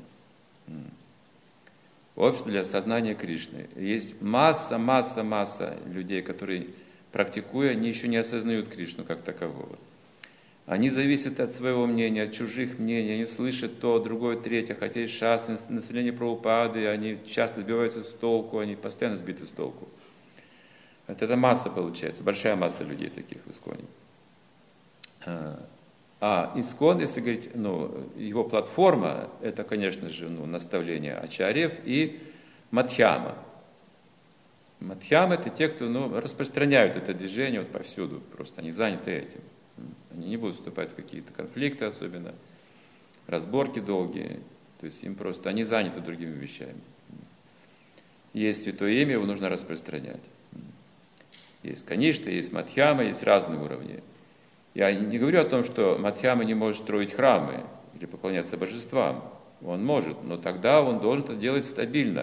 Общество для сознания Кришны. Есть масса, масса, масса людей, которые, практикуя, они еще не осознают Кришну как такового. Они зависят от своего мнения, от чужих мнений, они слышат то, другое, третье, хотя есть шастры, население Прабхупады, они часто сбиваются с толку, они постоянно сбиты с толку. Вот это масса получается, большая масса людей таких в ИСККОНе. А ИСККОН, если говорить, ну, его платформа, это, конечно же, ну, наставление ачарьев и мадхьяма. Мадхьяма это те, кто ну, распространяют это движение вот повсюду, просто они заняты этим. Они не будут вступать в какие-то конфликты, особенно разборки долгие. То есть им просто, они заняты другими вещами. Есть святое имя, его нужно распространять. Есть каништа, есть мадхьяма, есть разные уровни. Я не говорю о том, что мадхьяма не может строить храмы или поклоняться божествам. Он может, но тогда он должен это делать стабильно.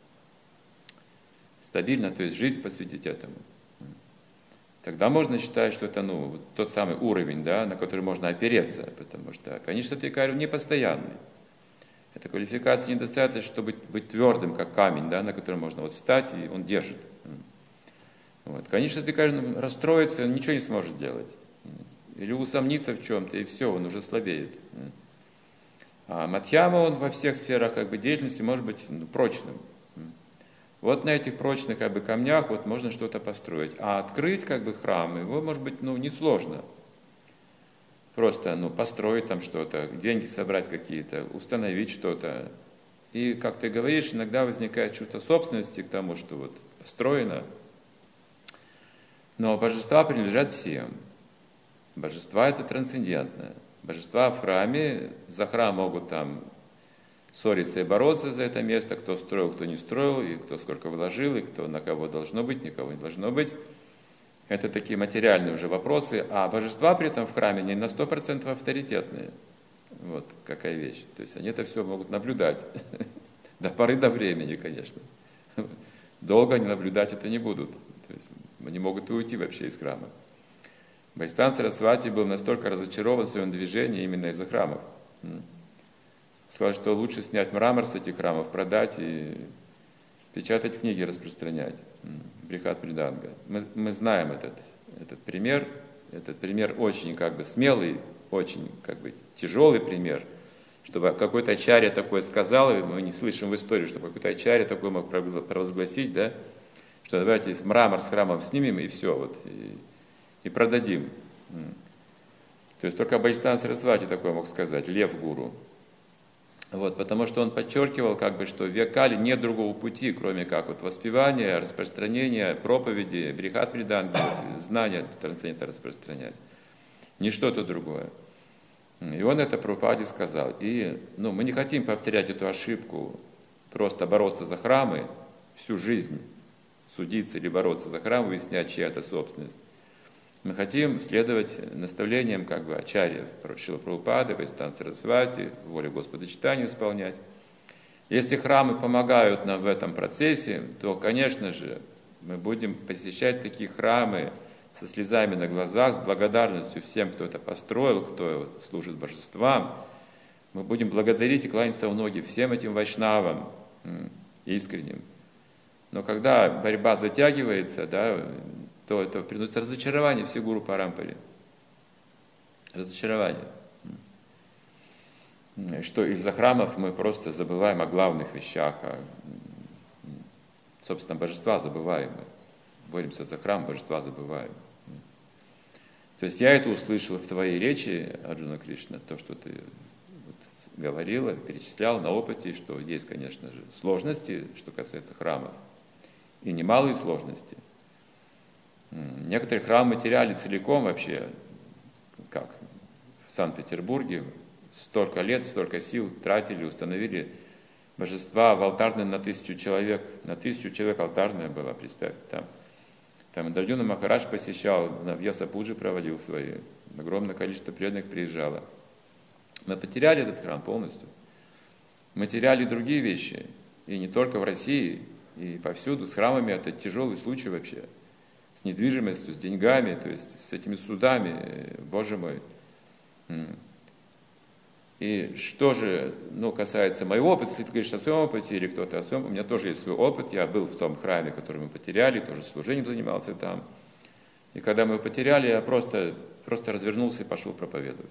Стабильно, то есть жизнь посвятить этому. Тогда можно считать, что это ну, тот самый уровень, да, на который можно опереться, потому что, конечно, трикарь не постоянный. Этой квалификации недостаточно, чтобы быть, быть твердым, как камень, да, на котором можно вот встать, и он держит. Вот. Конечно, трикарь расстроится, он ничего не сможет делать. Или усомнится в чем-то, и все, он уже слабеет. А мадхьяма, он во всех сферах как бы, деятельности может быть ну, прочным. Вот на этих прочных как бы, камнях вот, можно что-то построить. А открыть как бы, храм, его может быть ну, несложно. просто ну, построить там что-то, деньги собрать какие-то, установить что-то. И, как ты говоришь, иногда возникает чувство собственности к тому, что вот построено. Но божества принадлежат всем. Божества это трансцендентное. Божества в храме, за храм могут там ссориться и бороться за это место, кто строил, кто не строил, и кто сколько вложил, и кто на кого должно быть, никого не должно быть. Это такие материальные уже вопросы, а божества при этом в храме не на сто процентов авторитетные. Вот какая вещь. То есть они это все могут наблюдать. До поры до времени, конечно. Долго они наблюдать это не будут. То есть они могут и уйти вообще из храма. Бхагаван Сарасвати был настолько разочарован в своем движении именно из-за храмов. Сказал, что лучше снять мрамор с этих храмов, продать и печатать книги, распространять. Брихат Приданга. Мы, мы знаем этот, этот пример. Этот пример очень как бы смелый, очень как бы тяжелый пример. Чтобы какой-то ачарья такое сказал, и мы не слышим в истории, что какой-то ачарья такое мог провозгласить, да, что давайте мрамор с храмом снимем и все, вот, и, и продадим. То есть только Бхагаван Сарасвати такое мог сказать, Лев Гуру. Вот, потому что он подчеркивал, как бы, что в Вьякали нет другого пути, кроме как вот воспевания, распространения, проповеди, брихат приданги, знания трансцендента распространять. Не что-то другое. И он это Прабхупаде сказал. И ну, мы не хотим повторять эту ошибку, просто бороться за храмы всю жизнь, судиться или бороться за храм, выяснять, чья это собственность. Мы хотим следовать наставлениям как бы ачарьев, Шрила Прабхупады, Бхагавана Сарасвати, волю Господа читания исполнять. Если храмы помогают нам в этом процессе, то, конечно же, мы будем посещать такие храмы со слезами на глазах, с благодарностью всем, кто это построил, кто служит божествам. Мы будем благодарить и кланяться в ноги всем этим вайшнавам искренним. Но когда борьба затягивается, да, то это приносит разочарование в Гуру Парампаре. Разочарование. Что из-за храмов мы просто забываем о главных вещах, о, собственно, божества забываем. Мы боремся за храм, божества забываем. То есть я это услышал в твоей речи, Арджуна Кришна, то, что ты вот говорила, перечислял на опыте, что есть, конечно же, сложности, что касается храмов, и немалые сложности. Некоторые храмы теряли целиком вообще, как в Санкт-Петербурге, столько лет, столько сил тратили, установили божества в алтарной на тысячу человек. На тысячу человек алтарная была, представьте, там. Там Дарджуна Махарадж посещал, на Вьяса-пуджи проводил свои, огромное количество преданных приезжало. Мы потеряли этот храм полностью. Мы теряли другие вещи, и не только в России, и повсюду. С храмами это тяжелый случай вообще. С недвижимостью, с деньгами, то есть с этими судами, Боже мой. И что же, ну, касается моего опыта, если ты говоришь о своем опыте или кто-то о своем, у меня тоже есть свой опыт. Я был в том храме, который мы потеряли, тоже служением занимался там. И когда мы его потеряли, я просто, просто развернулся и пошел проповедовать.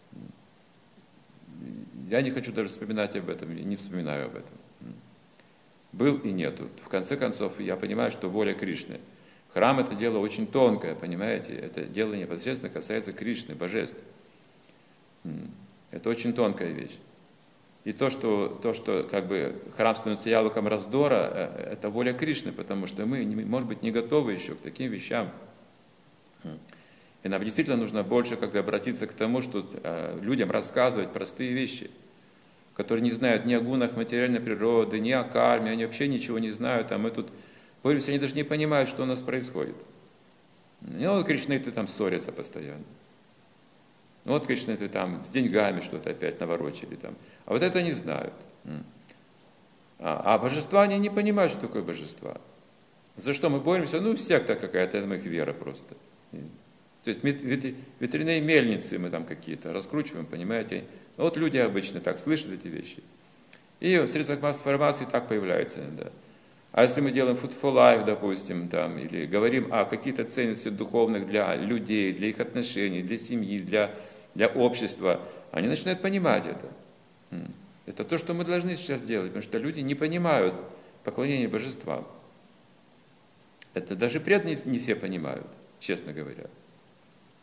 Я не хочу даже вспоминать об этом, не вспоминаю об этом. Был и нету. В конце концов, я понимаю, что воля Кришны. Храм – это дело очень тонкое, понимаете? Это дело непосредственно касается Кришны, божеств. Это очень тонкая вещь. И то, что, то, что как бы храм становится яблоком раздора, это воля Кришны, потому что мы, может быть, не готовы еще к таким вещам. И нам действительно нужно больше как бы обратиться к тому, что людям рассказывать простые вещи, которые не знают ни о гунах материальной природы, ни о карме, они вообще ничего не знают, а мы тут боремся, они даже не понимают, что у нас происходит. Ну вот Кришнайты там ссорятся постоянно. Ну вот Кришнайты там с деньгами что-то опять наворочили там. А вот это не знают. А, а божества они не понимают, что такое божества. За что мы боремся? Ну, секта какая-то, это их вера просто. То есть ветряные мельницы мы там какие-то раскручиваем, понимаете? Вот люди обычно так слышат эти вещи. И в средствах массовой информации так появляется иногда. А если мы делаем Food for Life, допустим, там, или говорим о каких-то ценностях духовных для людей, для их отношений, для семьи, для, для общества, они начинают понимать это. Это то, что мы должны сейчас делать, потому что люди не понимают поклонение божествам. Это даже преданные не все понимают, честно говоря.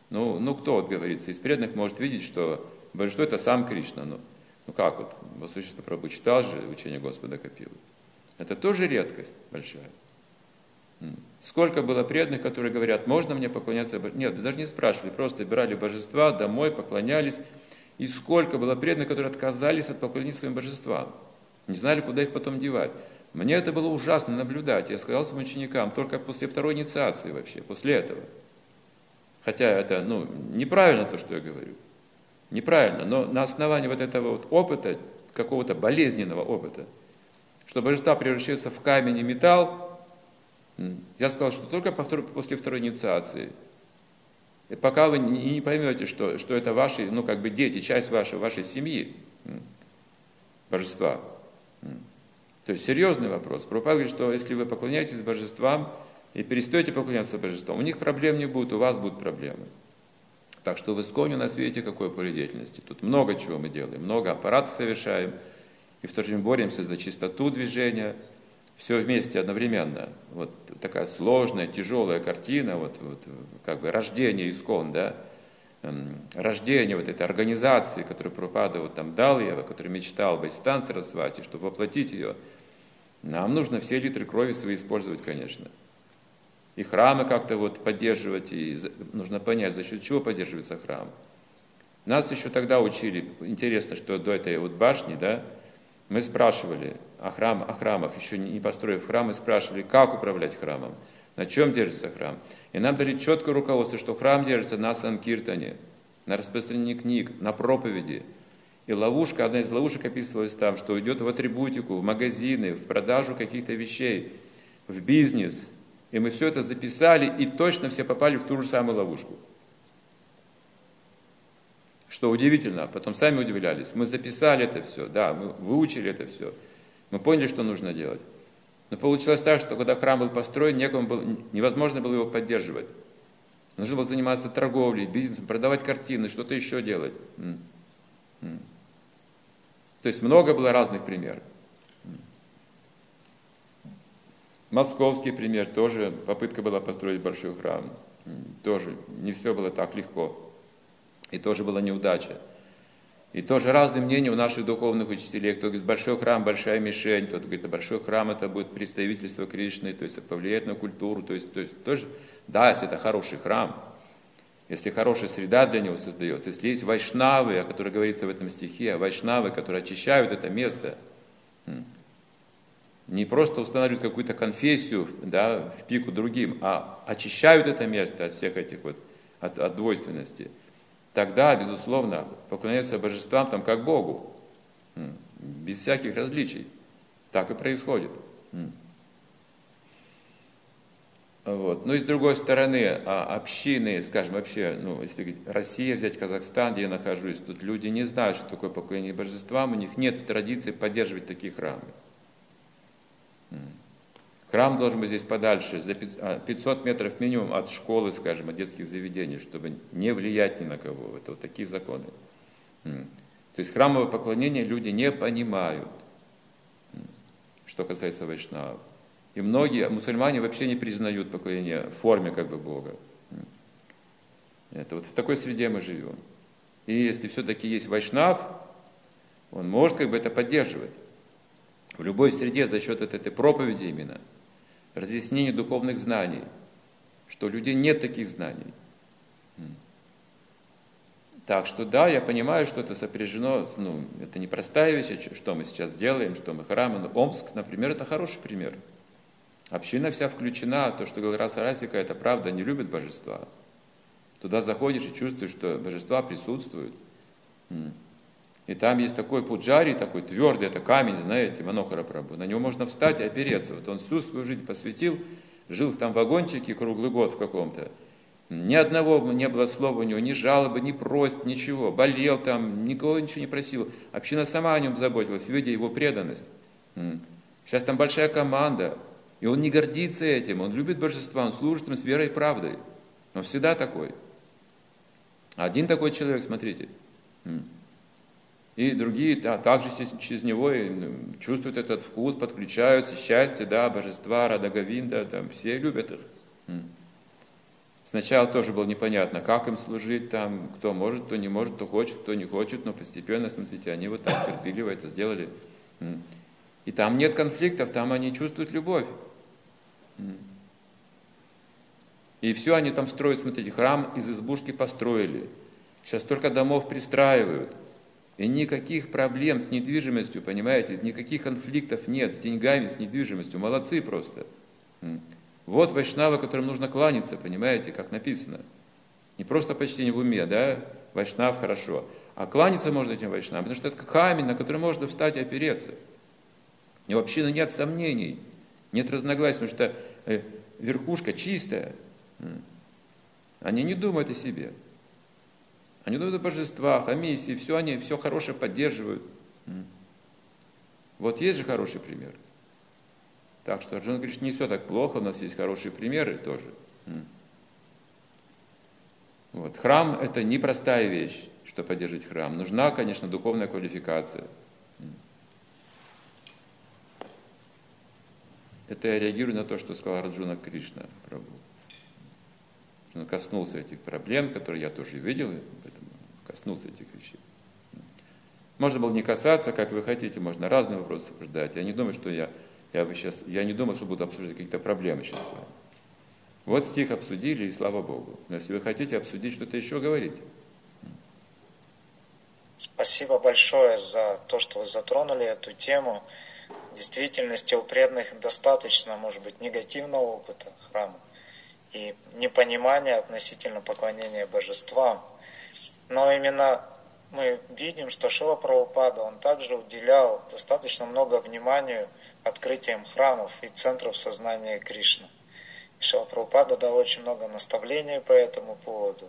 Ну, ну кто вот говорится, из преданных может видеть, что божество это сам Кришна. Ну, ну как вот, Васудхара Прабху читал же учение Господа Капилы. Это тоже редкость большая. Сколько было преданных, которые говорят, можно мне поклоняться? Нет, даже не спрашивали, просто брали божества домой, поклонялись. И сколько было преданных, которые отказались от поклонения своим божествам. Не знали, куда их потом девать. Мне это было ужасно наблюдать. Я сказал своим ученикам, только после второй инициации вообще, после этого. Хотя это, ну, неправильно то, что я говорю. Неправильно, но на основании вот этого вот опыта, какого-то болезненного опыта, что божества превращаются в камень и металл, я сказал, что только после второй инициации. И пока вы не поймете, что, что это ваши, ну, как бы дети, часть вашей, вашей семьи, божества. То есть серьезный вопрос. Прабхупада говорит, что если вы поклоняетесь божествам и перестаете поклоняться божествам, у них проблем не будет, у вас будут проблемы. Так что в Исконе у нас, видите, какое поле деятельности. Тут много чего мы делаем, много аппаратов совершаем, и в то же время боремся за чистоту движения. Все вместе одновременно. Вот такая сложная, тяжелая картина, вот, вот как бы рождение Искон, да, рождение вот этой организации, которую Прабхупада вот там дал я, который мечтал Бхактисиданта Сарасвати, чтобы воплотить ее. Нам нужно все литры крови свои использовать, конечно. И храмы как-то вот поддерживать, и нужно понять, за счет чего поддерживается храм. Нас еще тогда учили, интересно, что до этой вот башни, да, мы спрашивали о, храм, о храмах, еще не построив храм, мы спрашивали, как управлять храмом, на чем держится храм. И нам дали четкое руководство, что храм держится на санкиртане, на распространении книг, на проповеди. И ловушка, одна из ловушек описывалась там, что идет в атрибутику, в магазины, в продажу каких-то вещей, в бизнес. И мы все это записали, и точно все попали в ту же самую ловушку. Что удивительно, потом сами удивлялись. Мы записали это все, да, мы выучили это все. Мы поняли, что нужно делать. Но получилось так, что когда храм был построен, некому было, невозможно было его поддерживать. Нужно было заниматься торговлей, бизнесом, продавать картины, что-то еще делать. То есть много было разных примеров. Московский пример тоже, попытка была построить большой храм. Тоже не все было так легко. И тоже была неудача. И тоже разные мнения у наших духовных учителей. Кто говорит, большой храм, большая мишень. Кто-то говорит, большой храм это будет представительство Кришны, то есть повлияет на культуру. То есть, то есть тоже, да, если это хороший храм, если хорошая среда для него создается, если есть вайшнавы, о которых говорится в этом стихе, вайшнавы, которые очищают это место, не просто устанавливают какую-то конфессию, да, в пику другим, а очищают это место от всех этих вот, от, от двойственности, тогда, безусловно, поклоняются божествам там как Богу, без всяких различий. Так и происходит. Вот. Ну и с другой стороны, общины, скажем, вообще, ну, если Россия взять, Казахстан, где я нахожусь, тут люди не знают, что такое поклонение божествам, у них нет в традиции поддерживать такие храмы. Храм должен быть здесь подальше, за пятьсот метров минимум от школы, скажем, от детских заведений, чтобы не влиять ни на кого. Это вот такие законы. То есть храмовое поклонение люди не понимают, что касается вайшнавов. И многие мусульмане вообще не признают поклонение в форме как бы Бога. Это вот в такой среде мы живем. И если все-таки есть вайшнав, он может как бы это поддерживать. В любой среде за счет этой проповеди именно, разъяснения духовных знаний, что у людей нет таких знаний. Так что да, я понимаю, что это сопряжено, ну, это непростая вещь, что мы сейчас делаем, что мы храмы. Но Омск, например, это хороший пример. Община вся включена, то, что говорил Раса Расика, это правда, не любят божества. Туда заходишь и чувствуешь, что божества присутствуют. И там есть такой пуджари, такой твердый, это камень, знаете, Манохара Прабху. На него можно встать и опереться. Вот он всю свою жизнь посвятил, жил в там вагончике круглый год в каком-то. Ни одного не было слова у него, ни жалобы, ни просьб, ничего. Болел там, никого ничего не просил. Община сама о нем заботилась, видя его преданность. Сейчас там большая команда, и он не гордится этим, он любит божества, он служит им с верой и правдой. Он всегда такой. Один такой человек, смотрите. И другие да, также через него чувствуют этот вкус, подключаются, счастье, да, божества, Рада Говинда, там, все любят их. Сначала тоже было непонятно, как им служить, там, кто может, кто не может, кто хочет, кто не хочет, но постепенно, смотрите, они вот так терпеливо это сделали. И там нет конфликтов, там они чувствуют любовь. И все они там строят, смотрите, храм из избушки построили. Сейчас только домов пристраивают. И никаких проблем с недвижимостью, понимаете, никаких конфликтов нет с деньгами, с недвижимостью. Молодцы просто. Вот вайшнавы, которым нужно кланяться, понимаете, как написано. Не просто почтение в уме, да, вайшнав хорошо, а кланяться можно этим вайшнавам, потому что это камень, на который можно встать и опереться. И вообще нет сомнений, нет разногласий, потому что э, верхушка чистая. Они не думают о себе. Они думают о божествах, о миссии, все они, все хорошее поддерживают. Вот есть же хороший пример. Так что Арджуна говорит, не все так плохо, у нас есть хорошие примеры тоже. Вот. Храм – это непростая вещь, что поддерживать храм. Нужна, конечно, духовная квалификация. Это я реагирую на то, что сказал Арджуна Кришна Прабху. Он коснулся этих проблем, которые я тоже видел, поэтому коснулся этих вещей. Можно было не касаться, как вы хотите, можно разные вопросы обсуждать. Я не думаю, что я, я, бы сейчас, я не думаю, что буду обсуждать какие-то проблемы сейчас с вами. Вот стих обсудили, и слава Богу. Но если вы хотите обсудить что-то еще, говорите. Спасибо большое за то, что вы затронули эту тему. В действительности у преданных достаточно, может быть, негативного опыта храма и непонимания относительно поклонения божествам. Но именно мы видим, что Шрила Прабхупада, он также уделял достаточно много внимания открытиям храмов и центров сознания Кришны. Шрила Прабхупада дал очень много наставлений по этому поводу.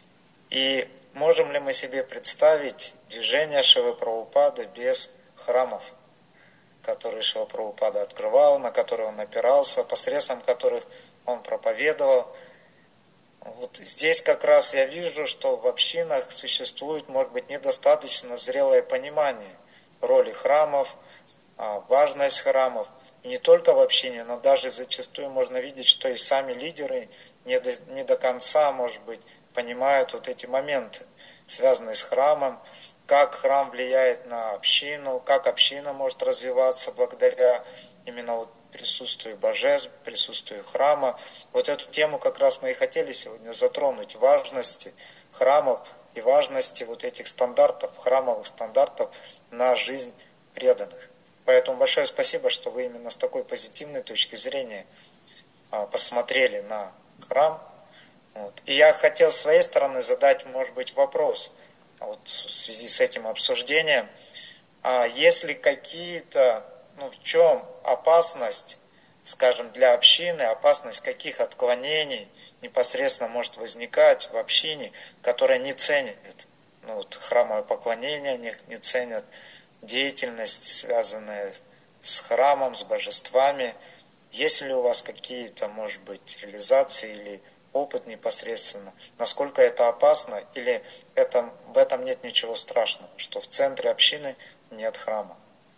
И можем ли мы себе представить движение Шрилы Прабхупады без храмов, которые Шрила Прабхупада открывал, на которые он опирался, посредством которых он проповедовал? Вот здесь как раз я вижу, что в общинах существует, может быть, недостаточно зрелое понимание роли храмов, важность храмов. И не только в общине, но даже зачастую можно видеть, что и сами лидеры не до, не до конца, может быть, понимают вот эти моменты, связанные с храмом, как храм влияет на общину, как община может развиваться благодаря именно вот присутствию божеств, присутствию храма. Вот эту тему как раз мы и хотели сегодня затронуть, важности храмов и важности вот этих стандартов, храмовых стандартов на жизнь преданных. Поэтому большое спасибо, что вы именно с такой позитивной точки зрения посмотрели на храм. Вот. И я хотел с своей стороны задать, может быть, вопрос вот в связи с этим обсуждением. А есть ли какие-то, ну в чем опасность, скажем, для общины, опасность каких отклонений непосредственно может возникать в общине, которая не ценит ну, вот, храмовое поклонение, не, не ценят деятельность, связанная с храмом, с божествами. Есть ли у вас какие-то, может быть, реализации или опыт непосредственно? Насколько это опасно или это, в этом нет ничего страшного, что в центре общины нет храма?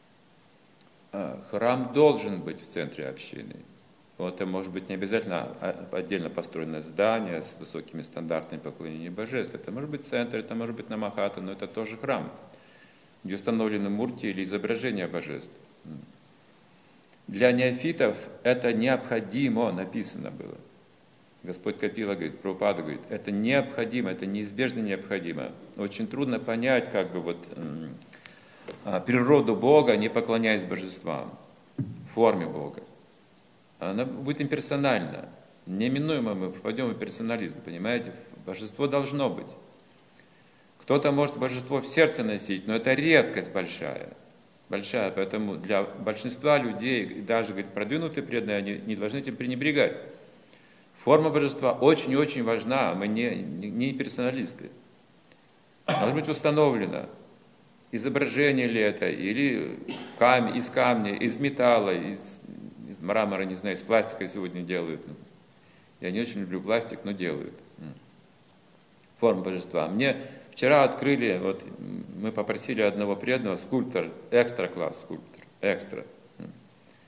Храм должен быть в центре общины. Вот это может быть не обязательно отдельно построенное здание с высокими стандартами поклонения божеств. Это может быть центр, это может быть Намахата, но это тоже храм, где установлены мурти или изображения божеств. Для неофитов это необходимо, написано было. Господь Капила говорит, Прабхупада говорит, это необходимо, это неизбежно необходимо. Очень трудно понять, как бы вот природу Бога, не поклоняясь божествам, форме Бога. Она будет имперсональна. Неминуемо мы впадем в персонализм, понимаете? Божество должно быть. Кто-то может божество в сердце носить, но это редкость большая. Большая, поэтому для большинства людей, даже говорит, продвинутые преданные, они не должны этим пренебрегать. Форма божества очень и очень важна, мы не, не персоналисты. Должна быть установлена. Изображение ли это, или камень, из камня, из металла, из, из мрамора, не знаю, из пластика сегодня делают. Я не очень люблю пластик, но делают. Форма божества. Мне вчера открыли, вот мы попросили одного преданного, скульптор, экстра класс скульптор, экстра.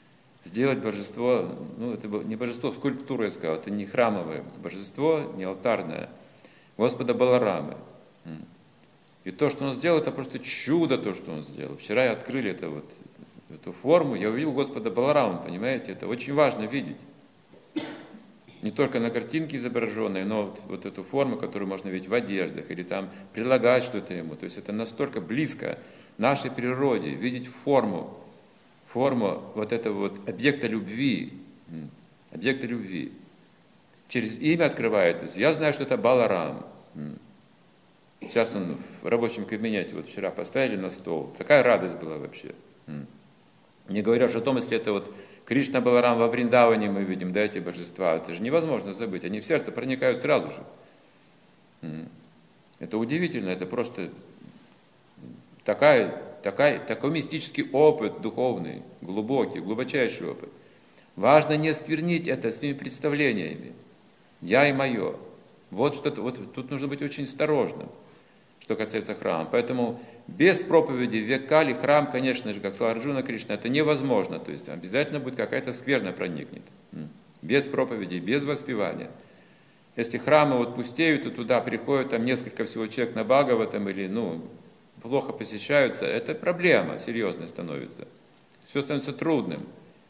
сделать божество, ну это не божество, скульптуру я сказал, это не храмовое божество, не алтарное, Господа Баларамы. И то, что он сделал, это просто чудо, то, что он сделал. Вчера я открыли это вот, эту форму, я увидел Господа Балараму, понимаете, это очень важно видеть. Не только на картинке изображенной, но вот, вот эту форму, которую можно видеть в одеждах, или там прилагать что-то ему. То есть это настолько близко нашей природе, видеть форму, форму вот этого вот объекта любви, объекта любви. Через имя открывает. Я знаю, что это Баларам. Сейчас он в рабочем кабинете, вот вчера поставили на стол. Такая радость была вообще. Не говоря уж о том, если это вот Кришна Баларам во Вриндаване мы видим, да, эти божества, это же невозможно забыть, они в сердце проникают сразу же. Это удивительно, это просто такая, такая, такой мистический опыт духовный, глубокий, глубочайший опыт. Важно не осквернить это своими представлениями. Я и мое. Вот что-то, вот тут нужно быть очень осторожным, что касается храма. Поэтому без проповеди в век Кали храм, конечно же, как сказал Арджуна Кришна, это невозможно. То есть обязательно будет какая-то скверна проникнет. Без проповеди, без воспевания. Если храмы вот пустеют, то туда приходят там несколько всего человек на Бхагаватам или, ну, плохо посещаются, это проблема серьезная становится. Все становится трудным.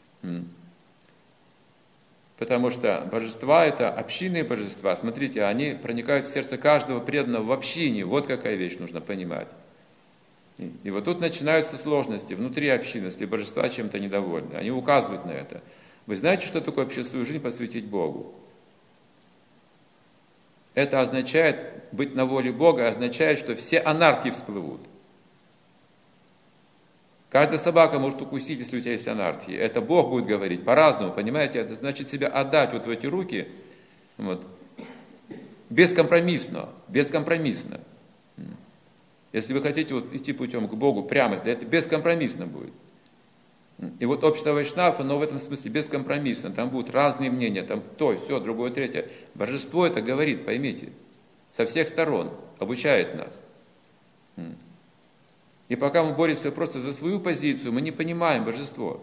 Потому что божества это общинные божества. Смотрите, они проникают в сердце каждого преданного в общине. Вот какая вещь нужно понимать. И, и вот тут начинаются сложности внутри общины, если божества чем-то недовольны. Они указывают на это. Вы знаете, что такое вообще свою жизнь посвятить Богу? Это означает, быть на воле Бога, означает, что все анархии всплывут. Каждая собака может укусить, если у тебя есть анархия. Это Бог будет говорить по-разному, понимаете? Это значит себя отдать вот в эти руки, вот, бескомпромиссно, бескомпромиссно. Если вы хотите вот идти путем к Богу прямо, это бескомпромиссно будет. И вот общество вайшнав, оно в этом смысле бескомпромиссно. Там будут разные мнения, там то, все, другое, третье. Божество это говорит, поймите, со всех сторон, обучает нас. И пока мы боремся просто за свою позицию, мы не понимаем божество.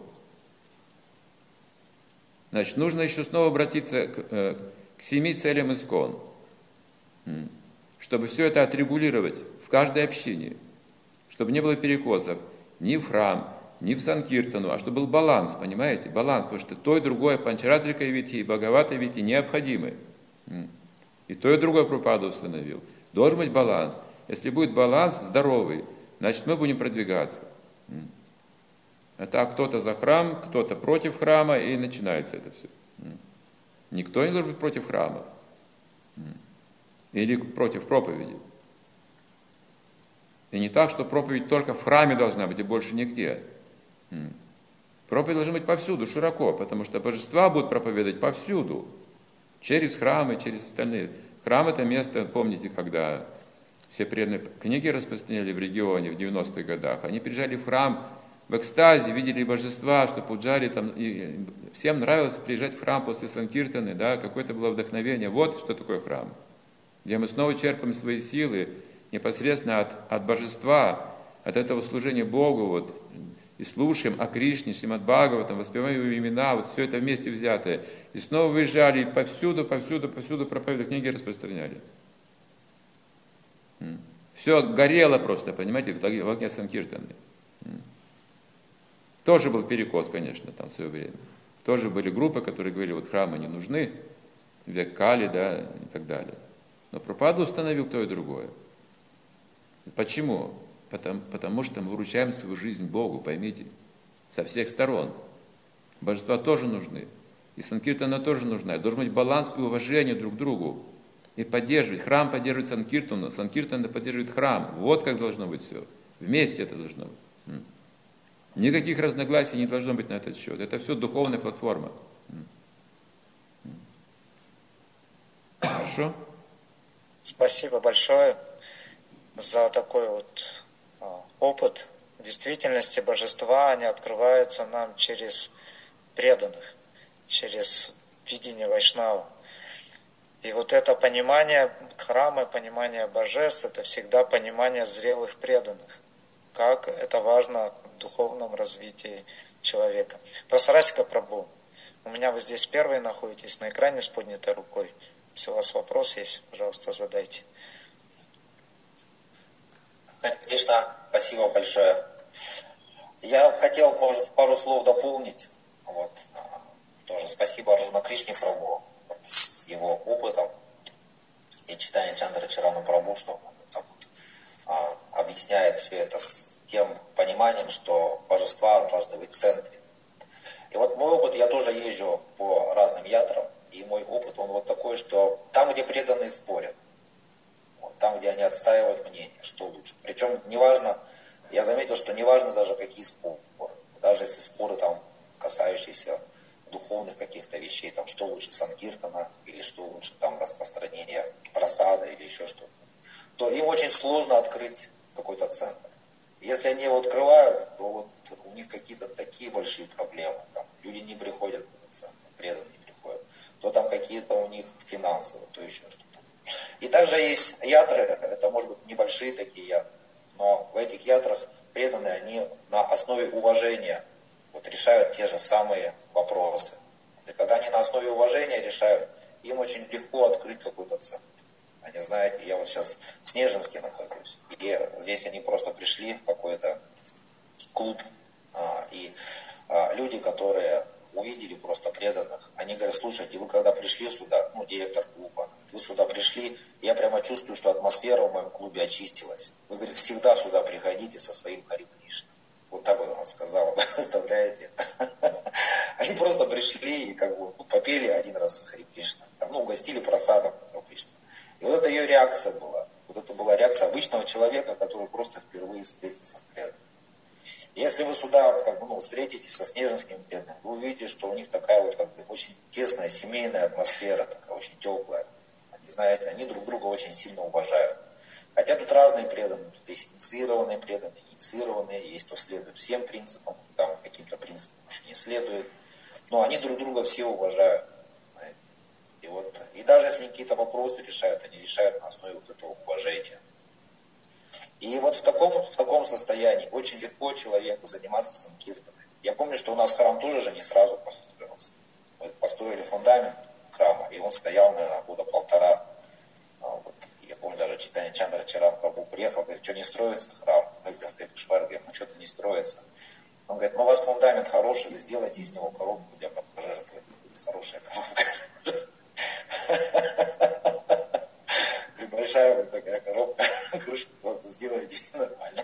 Значит, нужно еще снова обратиться к, э, к семи целям ИСККОН, чтобы все это отрегулировать в каждой общине, чтобы не было перекосов ни в храм, ни в Санкиртану, а чтобы был баланс, понимаете, баланс, потому что то и другое, Панчаратрика Вити и Бхагавата Вити необходимы. И то и другое Прабхупада установил. Должен быть баланс. Если будет баланс здоровый, значит мы будем продвигаться. А так кто-то за храм, кто-то против храма, и начинается это все. Никто не должен быть против храма. Или против проповеди. И не так, что проповедь только в храме должна быть, и больше нигде. Проповедь должна быть повсюду, широко, потому что божества будут проповедовать повсюду. Через храмы, через остальные. Храм это место, помните, когда все преданные книги распространяли в регионе в девяностых годах, они приезжали в храм в экстазе, видели божества, что пуджари там, и всем нравилось приезжать в храм после Санкиртаны, да, какое-то было вдохновение. Вот что такое храм, где мы снова черпаем свои силы непосредственно от, от божества, от этого служения Богу, вот, и слушаем о Кришне, Шримад Бхагаватам, воспеваем его имена, вот все это вместе взятое. И снова выезжали, и повсюду, повсюду, повсюду проповедь книги распространяли. Все горело просто, понимаете, в огне Санкиртаны. Тоже был перекос, конечно, там в свое время. Тоже были группы, которые говорили, вот храмы не нужны, век Кали, да, и так далее. Но Прабхупада установил то и другое. Почему? Потому, потому что мы вручаем свою жизнь Богу, поймите, со всех сторон. Божества тоже нужны. И Санкиртана тоже нужна. И должен быть баланс и уважение друг к другу. И поддерживать. Храм поддерживает Санкиртану, Санкиртана поддерживает храм. Вот как должно быть все. Вместе это должно быть. Никаких разногласий не должно быть на этот счет. Это все духовная платформа. Хорошо? Спасибо большое за такой вот опыт. В действительности божества, они открываются нам через преданных, через видение вайшнава. И вот это понимание храма, понимание божеств, это всегда понимание зрелых преданных. Как это важно в духовном развитии человека. Расарасика Прабху, у меня вы здесь первые находитесь на экране с поднятой рукой. Если у вас вопрос есть, пожалуйста, задайте. Кришна, спасибо большое. Я хотел, может, пару слов дополнить. Вот. Тоже спасибо Арджуна Кришне Прабху с его опытом и читание Чандра Чарана Прабху, что он так вот, а, объясняет все это с тем пониманием, что божества должны быть в центре. И вот мой опыт, я тоже езжу по разным ятрам, и мой опыт, он вот такой, что там, где преданные спорят, вот, там, где они отстаивают мнение, что лучше. Причем неважно, я заметил, что неважно даже какие споры, даже если споры там касающиеся духовных каких-то вещей, там, что лучше санкиртана, или что лучше там распространение просада, или еще что-то, то им очень сложно открыть какой-то центр. Если они его открывают, то вот у них какие-то такие большие проблемы. Там, люди не приходят в этот центр, преданные не приходят. То там какие-то у них финансовые, то еще что-то. И также есть ятры, это может быть небольшие такие ятры, но в этих ятрах преданные, они на основе уважения вот решают те же самые вопросы. И когда они на основе уважения решают, им очень легко открыть какой-то центр. Они, знаете, я вот сейчас в Снежинске нахожусь, и здесь они просто пришли в какой-то клуб, и люди, которые увидели просто преданных, они говорят: слушайте, вы когда пришли сюда, ну, директор клуба, вы сюда пришли, я прямо чувствую, что атмосфера в моем клубе очистилась. Вы, говорит, всегда сюда приходите со своим Хари Кришна. Вот так вот она сказала, представляете? Они просто пришли и как бы ну, попели один раз Хари Кришна, там, ну, угостили просадом Хари Кришна. И вот это ее реакция была. Вот это была реакция обычного человека, который просто впервые встретился с преданным. Если вы сюда как бы, ну, встретитесь со снежинским преданным, вы увидите, что у них такая вот как бы очень тесная семейная атмосфера, такая очень теплая. Они, знаете, они друг друга очень сильно уважают. Хотя тут разные преданные, тут есть инициированные преданные, инициированные, есть кто следует всем принципам, там каким-то принципам еще не следует. Но они друг друга все уважают. И, вот, и даже если какие-то вопросы решают, они решают на основе вот этого уважения. И вот в таком, в таком состоянии очень легко человеку заниматься санкиртаной. Я помню, что у нас храм тоже же не сразу построился. Мы построили фундамент храма, и он стоял, наверное, года полтора. Вот. Я помню, даже читание Чандра Чарана Прабху приехал, говорит: что не строится храм? Мы говорим: ну что-то не строится. Он говорит: ну у вас фундамент хороший, вы сделайте из него коробку для пожертвования. Хорошая коробка. Большая вот такая коробка, крышку просто сделайте, нормально.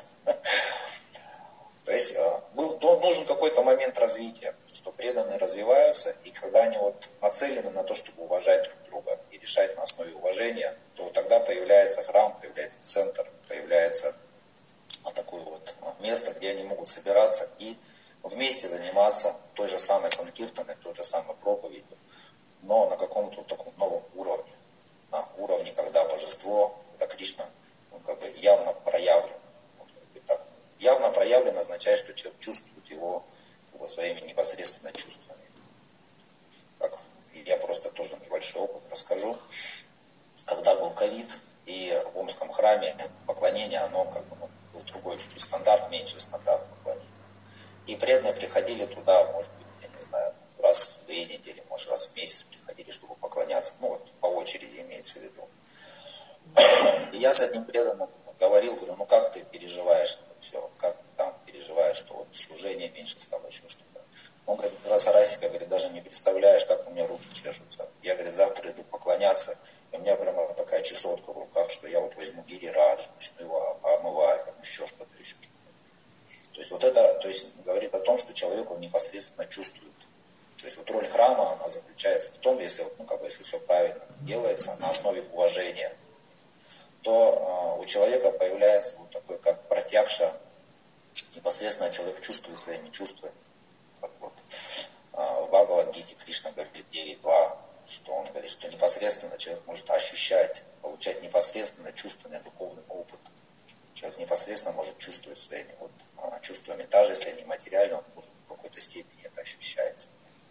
То есть был, нужен какой-то момент развития, что преданные развиваются, и когда они вот нацелены на то, чтобы уважать друг друга и решать на основе уважения, то тогда появляется храм, появляется центр, появляется такое вот место, где они могут собираться и вместе заниматься той же самой санкиртаной, той же самой проповедью, но на каком-то таком новом уровне. На уровне, когда божество, когда Кришна, он как бы явно проявлен. Он как бы так, явно проявлен означает, что человек чувствует его, его своими непосредственно чувствами. Так, я просто тоже небольшой опыт расскажу. Когда был ковид, и в Омском храме поклонение, оно как бы ну, был другой чуть-чуть стандарт, меньше стандарт поклонения. И преданные приходили туда, может быть, я не знаю, раз в две недели, может, раз в месяц приходили, чтобы поклоняться. Ну, вот по очереди имеется в виду. И я с одним преданным говорил, говорю: ну как ты переживаешь это все? Как ты там переживаешь, что вот служение меньше стало, еще что-то? Он говорит: Расарасика, говорит, даже не представляешь, как у меня руки чешутся. Я, говорит, завтра иду поклоняться, и у меня прямо такая чесотка в руках, что я вот возьму гири-радж, начну его омывать, там еще что-то, еще что-то. То есть вот это, то есть говорит о том, что человек он непосредственно чувствует. То есть вот роль храма, она заключается в том, если, ну, как бы, если все правильно делается на основе уважения, то э, у человека появляется вот такой, как протягша, непосредственно человек чувствует своими чувствами. Как вот, э, в Бхагавад-гите Кришна говорит девять два, что он говорит, что непосредственно человек может ощущать, получать непосредственно чувственный духовный опыт. Человек непосредственно может чувствовать своими вот, э, чувствами, даже если они материальны, он может в какой-то степени это ощущать.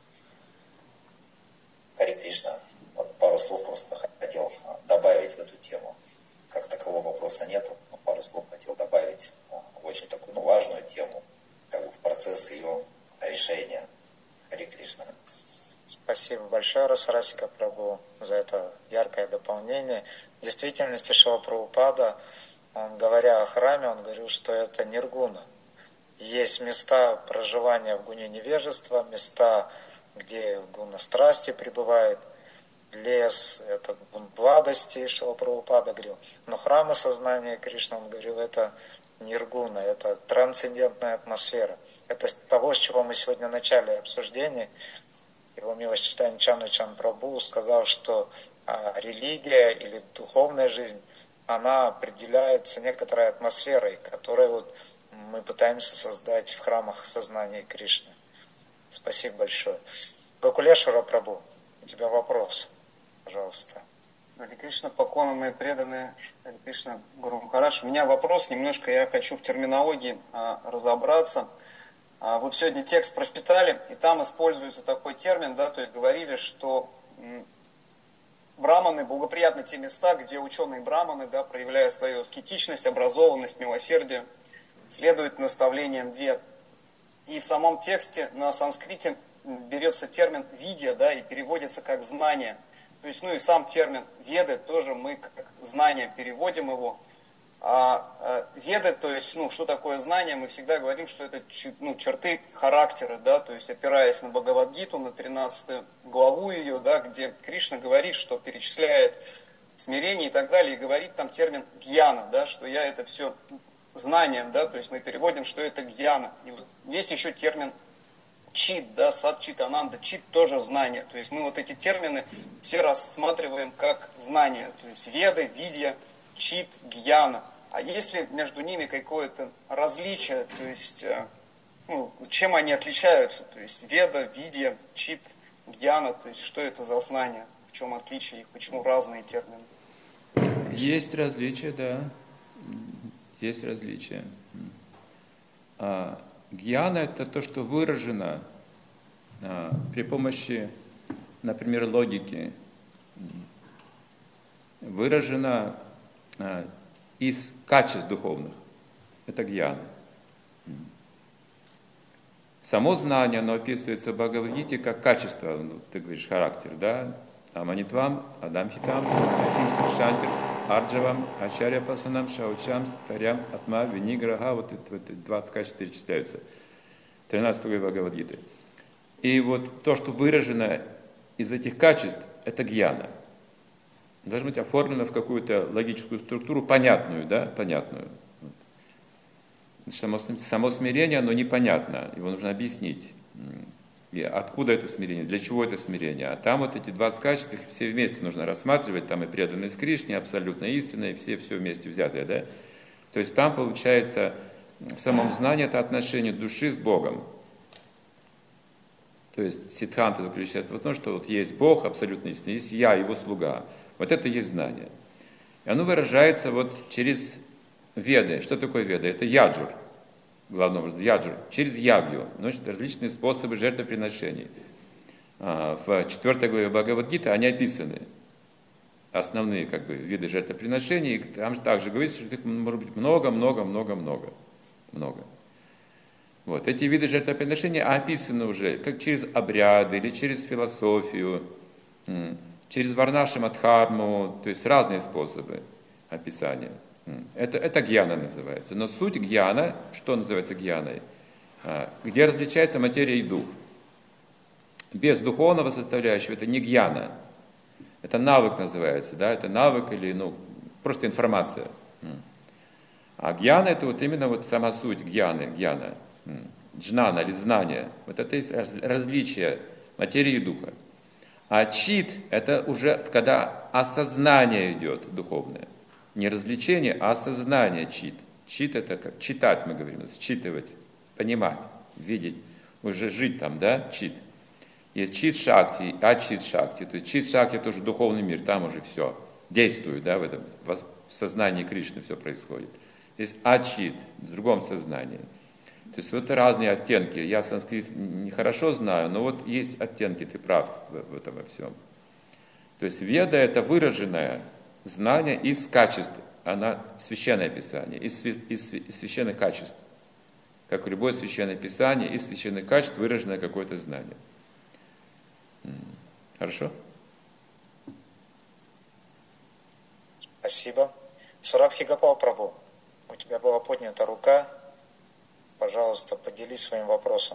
Хари Кришна, вот пару слов просто хотел добавить в эту тему. Как такового вопроса нету, но пару слов хотел добавить в очень такую ну, важную тему, как бы в процесс ее решения. Хари Кришна. Спасибо большое, Расарасика Прабху, за это яркое дополнение. В действительности Шрила Прабхупада, он, говоря о храме, он говорил, что это ниргуна. Есть места проживания в гуне невежества, места, где гуна страсти пребывает, лес, это гун благости, Шрила Прабхупада говорил. Но храмы сознания Кришны, он говорил, это ниргуна, это трансцендентная атмосфера. Это того, с чего мы сегодня начали обсуждение. Его милость Чайтанья Чандрачан Прабху сказал, что а, религия или духовная жизнь, она определяется некоторой атмосферой, которую вот мы пытаемся создать в храмах сознания Кришны. Спасибо большое. Гокулешвара Прабху, у тебя вопрос, пожалуйста. Хари Кришна, поконы мои преданные, Хари Кришна, Гуру Махарадж. У меня вопрос, немножко я хочу в терминологии а, разобраться. А, вот сегодня текст прочитали, и там используется такой термин, да, то есть говорили, что м, браманы, благоприятны те места, где ученые браманы, да, проявляя свою аскетичность, образованность, милосердие, следуют наставлениям вед. И в самом тексте на санскрите берется термин «видья», да, и переводится как «знание». То есть, ну и сам термин «веды» тоже мы как знание переводим его. А, а веды, то есть, ну, что такое знание, мы всегда говорим, что это ну, черты характера, да, то есть, опираясь на Бхагавад-гиту, на тринадцатую главу ее, да, где Кришна говорит, что перечисляет смирение и так далее, и говорит там термин «гьяна», да, что я это все знанием, да, то есть мы переводим, что это гьяна. И вот есть еще термин чит, да, сад чит ананда, чит тоже знание. То есть мы вот эти термины все рассматриваем как знание. То есть веды, видья, чит, гьяна. А есть ли между ними какое-то различие, то есть ну, чем они отличаются? То есть веда, видья, чит, гьяна, то есть что это за знание, в чем отличие их, почему разные термины? Есть различия, да. Есть различия. А, гьяна – это то, что выражено а, при помощи, например, логики. Выражено а, из качеств духовных. Это гьяна. Само знание, оно описывается в Бхагавад-гите как качество, ну, ты говоришь, характер, да? Аманитвам, Адамхитам, Афимсакшантир, Арджавам, Ачарья Пасанам, Шаучам, Тарям, Атма, Виниграха, вот это, вот это двадцать качеств перечисляются. тринадцатый глава Бхагавад-гиты. И вот то, что выражено из этих качеств, это гьяна. Должно быть оформлено в какую-то логическую структуру, понятную, да, понятную. Само, само смирение, оно непонятно, его нужно объяснить. И откуда это смирение, для чего это смирение. А там вот эти двадцать качеств, их все вместе нужно рассматривать, там и преданность Кришне, абсолютно истинная, и все, все вместе взятые, да. То есть там получается, в самом знании это отношение души с Богом. То есть сиддханта заключается в том, что вот есть Бог, абсолютно истинный, есть я, его слуга. Вот это и есть знание. И оно выражается вот через веды. Что такое веды? Это яджур. Главным образом, яджур, через ягью, значит, различные способы жертвоприношений. В четвертой главе Бхагавад-гиты они описаны, основные как бы, виды жертвоприношений, там же также говорится, что их может быть много, много, много, много. много. Вот. Эти виды жертвоприношений описаны уже как через обряды или через философию, через варнашамадхарму, то есть разные способы описания. Это, это гьяна называется. Но суть гьяна, что называется гьяной? Где различается материя и дух. Без духовного составляющего это не гьяна. Это навык называется, да? Это навык или ну, просто информация. А гьяна это вот именно вот сама суть гьяны, гьяна. Джнана или знание. Вот это есть различие материи и духа. А чит это уже когда осознание идет духовное. Не развлечение, а осознание чит. Чит это как читать, мы говорим, считывать, понимать, видеть, уже жить там, да, чит. Есть чит шакти, а чит шакти. То есть чит шакти тоже духовный мир, там уже все действует, да, в этом в сознании Кришны все происходит. Есть ачит, в другом сознании. То есть вот разные оттенки. Я санскрит не хорошо знаю, но вот есть оттенки, ты прав в, в этом во всем. То есть веда это выраженное знание из качеств, она священное писание, из, из, из священных качеств. как в любое священное писание, из священных качеств выраженное какое-то знание. Хорошо? Спасибо. Сурабхи Гопал Прабху, у тебя была поднята рука. Пожалуйста, поделись своим вопросом.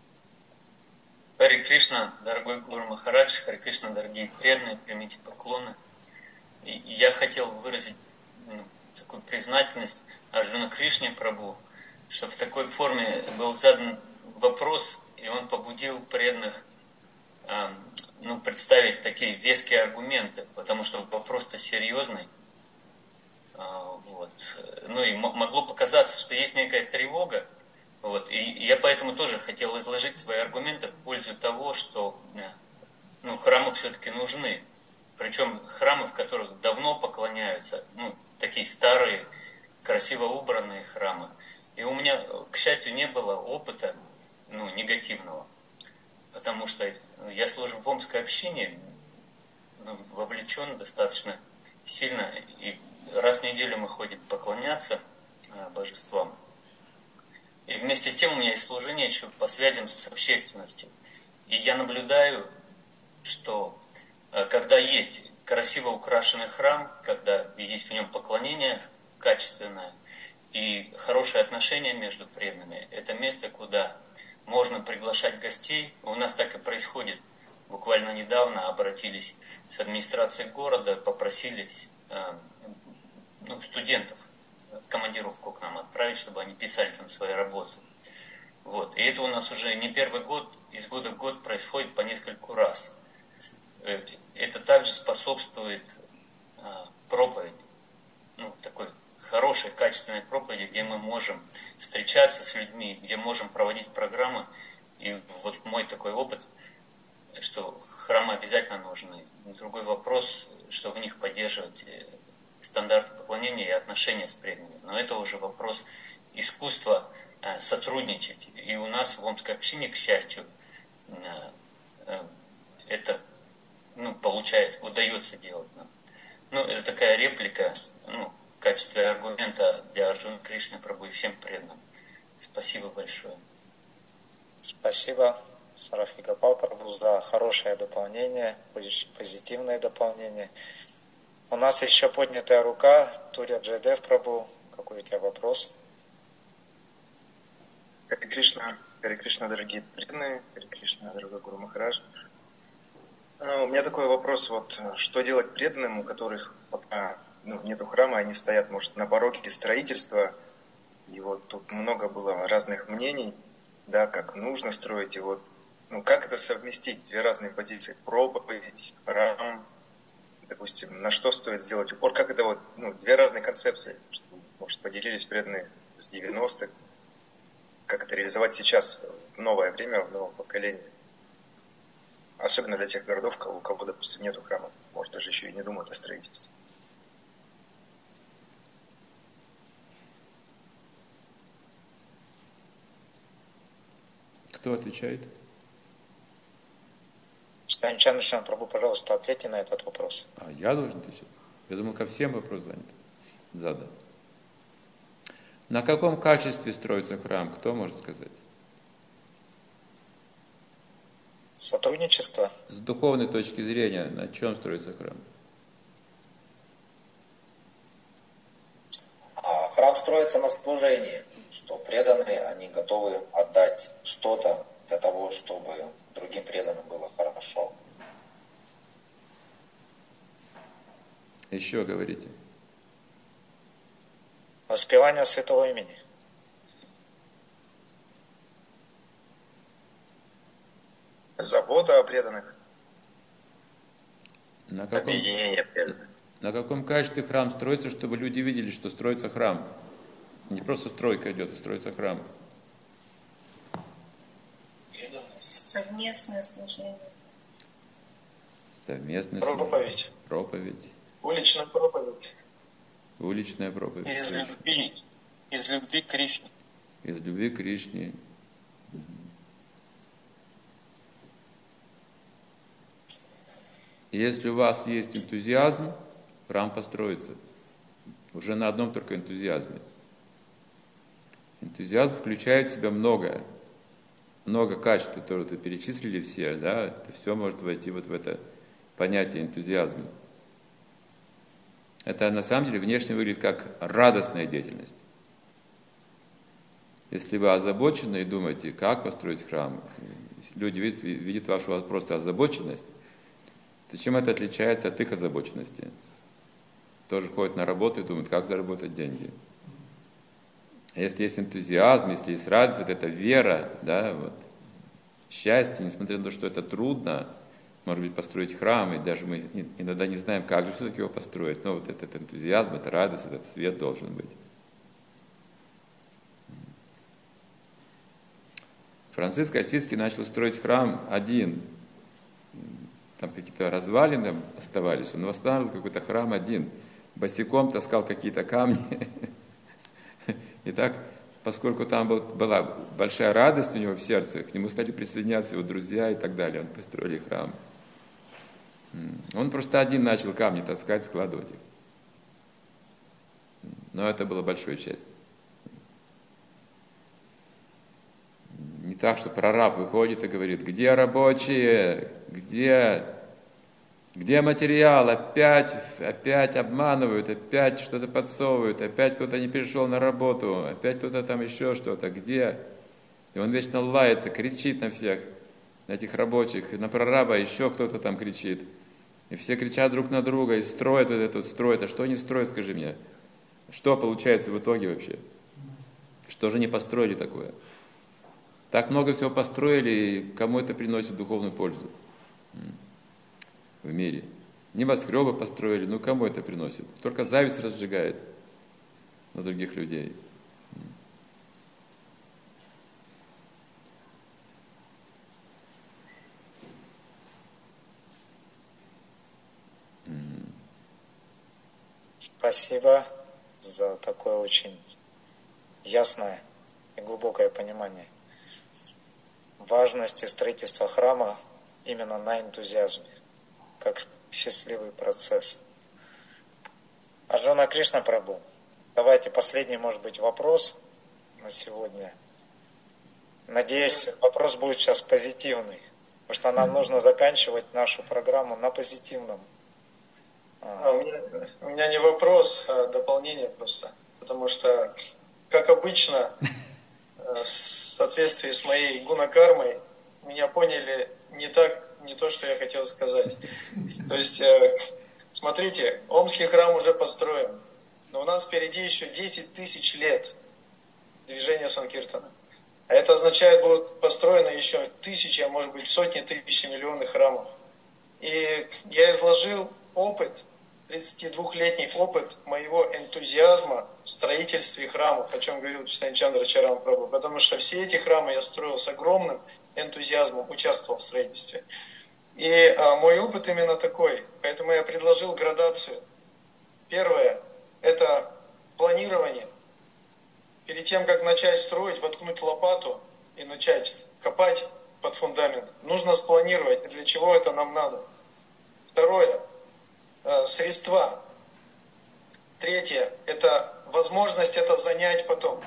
Харе Кришна, дорогой Гуру Махарадж, Харе Кришна, дорогие преданные, примите поклоны. И я хотел выразить ну, такую признательность Арджуна Кришне Прабху, что в такой форме был задан вопрос, и он побудил преданных э, ну, представить такие веские аргументы, потому что вопрос-то серьезный. Э, вот. Ну и могло показаться, что есть некая тревога. Вот. И я поэтому тоже хотел изложить свои аргументы в пользу того, что ну, храмы все-таки нужны. Причем храмы, в которых давно поклоняются, ну, такие старые, красиво убранные храмы. И у меня, к счастью, не было опыта ну, негативного. Потому что я служу в Омской общине, ну, вовлечен достаточно сильно. И раз в неделю мы ходим поклоняться божествам. И вместе с тем у меня есть служение еще по связям с общественностью. И я наблюдаю, что когда есть красиво украшенный храм, когда есть в нем поклонение качественное и хорошие отношения между преданными, это место, куда можно приглашать гостей. У нас так и происходит. Буквально недавно обратились с администрацией города, попросили ну, студентов командировку к нам отправить, чтобы они писали там свои работы. Вот. И это у нас уже не первый год, из года в год происходит по нескольку раз. Это также способствует проповеди, ну, такой хорошей, качественной проповеди, где мы можем встречаться с людьми, где можем проводить программы. И вот мой такой опыт, что храмы обязательно нужны. Другой вопрос, что в них поддерживать стандарты поклонения и отношения с преданными. Но это уже вопрос искусства сотрудничать. И у нас в Омской общине, к счастью, это ну, получается, удается делать нам. Ну, это такая реплика, ну, в качестве аргумента для Арджуна Кришны Прабху и всем преданным. Спасибо большое. Спасибо, Сурабхи Гопал Прабху, за хорошее дополнение, позитивное дополнение. У нас еще поднятая рука. Туря Джайдев Прабху, какой у тебя вопрос? Харе Кришна, Харе Кришна, дорогие преданные, Харе Кришна, дорогой Гуру Махарадж. У меня такой вопрос, вот, что делать преданным, у которых пока ну, нету храма, они стоят, может, на пороге строительства, и вот тут много было разных мнений, да, как нужно строить, и вот, ну, как это совместить, две разные позиции, проповедь, храм, допустим, на что стоит сделать упор, как это вот, ну, две разные концепции, чтобы, может, поделились преданные с девяностых, как это реализовать сейчас, в новое время, в новом поколении. Особенно для тех городов, у кого, допустим, нету храмов, может, даже еще и не думают о строительстве. Кто отвечает? Читанчан Шан Прабху, пожалуйста, ответьте на этот вопрос. А, я должен отвечать? Я думал, ко всем вопрос занят. Задан. На каком качестве строится храм? Кто может сказать? Сотрудничество. С духовной точки зрения, на чем строится храм? Храм строится на служении, что преданные, они готовы отдать что-то для того, чтобы другим преданным было хорошо. Еще говорите. Воспевание святого имени. Забота о преданных. На каком, Объединение преданных. На каком качестве храм строится, чтобы люди видели, что строится храм? Не просто стройка идет, а строится храм. Совместное служение. Совместное проповедь. служение. Проповедь. Уличная проповедь. Уличная проповедь. Из любви, из любви к Кришне. Из любви к Кришне. Если у вас есть энтузиазм, храм построится. Уже на одном только энтузиазме. Энтузиазм включает в себя многое. Много качеств, которые вы перечислили все, да, это все может войти вот в это понятие энтузиазма. Это на самом деле внешне выглядит как радостная деятельность. Если вы озабочены и думаете, как построить храм, если люди видят, видят вашу просто озабоченность, то чем это отличается от их озабоченности? Тоже ходят на работу и думают, как заработать деньги. А если есть энтузиазм, если есть радость, вот эта вера, да, вот, счастье, несмотря на то, что это трудно, может быть, построить храм, и даже мы иногда не знаем, как же все-таки его построить, но вот этот энтузиазм, эта радость, этот свет должен быть. Франциск Ассизский начал строить храм один. Там какие-то развалины оставались, он восстанавливал какой-то храм один. Босиком таскал какие-то камни. И так, поскольку там был, была большая радость у него в сердце, к нему стали присоединяться его друзья и так далее. Он построили храм. Он просто один начал камни таскать, складывать их. Но это было большое счастье. Не так, что прораб выходит и говорит, где рабочие, где, где материал, опять, опять обманывают, опять что-то подсовывают, опять кто-то не пришел на работу, опять кто-то там еще что-то, где? И он вечно лается, кричит на всех, на этих рабочих, на прораба еще кто-то там кричит. И все кричат друг на друга и строят вот это, строят. А что они строят, скажи мне? Что получается в итоге вообще? Что же они построили такое? Так много всего построили, и кому это приносит духовную пользу в мире? Небоскребы построили, ну кому это приносит? Только зависть разжигает на других людей. Спасибо за такое очень ясное и глубокое понимание важности строительства храма именно на энтузиазме, как счастливый процесс. Арджуна Кришна Прабху, давайте последний, может быть, вопрос на сегодня. Надеюсь, вопрос будет сейчас позитивный, потому что нам нужно заканчивать нашу программу на позитивном. А, у, меня, у меня не вопрос, а дополнение просто. Потому что, как обычно, в соответствии с моей гунакармой, меня поняли не так, не то, что я хотел сказать. То есть, смотрите, Омский храм уже построен, но у нас впереди еще десять тысяч лет движения Санкиртана. А это означает, будут построены еще тысячи, а может быть сотни тысяч, миллионы храмов. И я изложил опыт, тридцатидвухлетний опыт моего энтузиазма в строительстве храмов, о чем говорил Чайтанья Чандра Чарам Прабху, потому что все эти храмы я строил с огромным энтузиазмом, участвовал в строительстве. И а, мой опыт именно такой, поэтому я предложил градацию. Первое – это планирование. Перед тем, как начать строить, воткнуть лопату и начать копать под фундамент, нужно спланировать, для чего это нам надо. Второе – средства. Третье – это возможность это занять потом.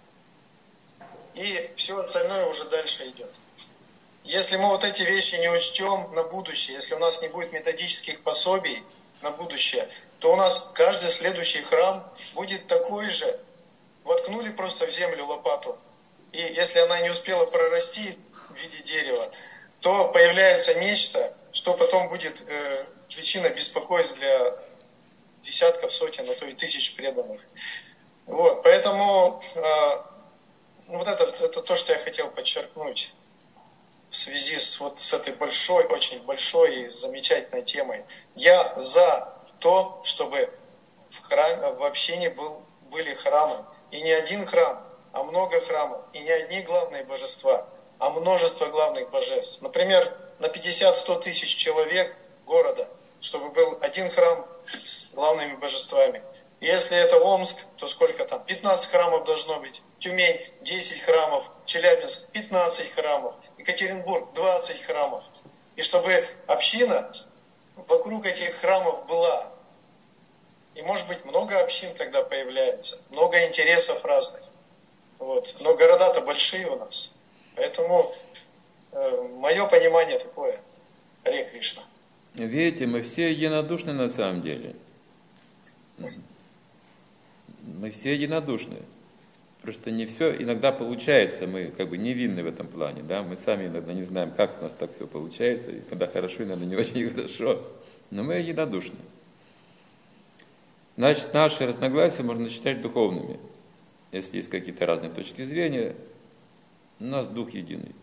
И все остальное уже дальше идет. Если мы вот эти вещи не учтем на будущее, если у нас не будет методических пособий на будущее, то у нас каждый следующий храм будет такой же. Воткнули просто в землю лопату, и если она не успела прорасти в виде дерева, то появляется нечто, что потом будет э, причиной беспокойств для десятков, сотен, а то и тысяч преданных. Вот, поэтому э, вот это, это то, что я хотел подчеркнуть в связи с, вот, с этой большой, очень большой и замечательной темой. Я за то, чтобы в, храме, в общине был, были храмы. И не один храм, а много храмов. И не одни главные божества, а множество главных божеств. Например, на пятьдесят-сто тысяч человек города, чтобы был один храм с главными божествами. И если это Омск, то сколько там? пятнадцать храмов должно быть. Тюмень десять храмов. Челябинск пятнадцать храмов. Екатеринбург двадцать храмов. И чтобы община вокруг этих храмов была. И может быть много общин тогда появляется. Много интересов разных. Вот. Но города-то большие у нас. Поэтому э, мое понимание такое. Харе Кришна. Видите, мы все единодушны на самом деле. Мы все единодушны. Просто не все иногда получается, мы как бы невинны в этом плане, да, мы сами иногда не знаем, как у нас так все получается, иногда хорошо, иногда не очень хорошо, но мы единодушны. Значит, наши разногласия можно считать духовными. Если есть какие-то разные точки зрения, у нас дух единый.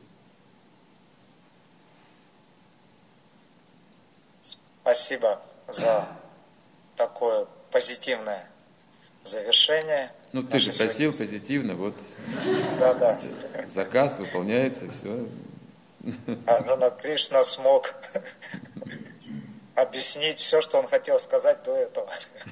Спасибо за такое позитивное завершение. Ну, ты же просил сегодня... позитивно, вот. Да, да. Заказ выполняется, все. Арджуна Кришна смог объяснить все, что он хотел сказать до этого.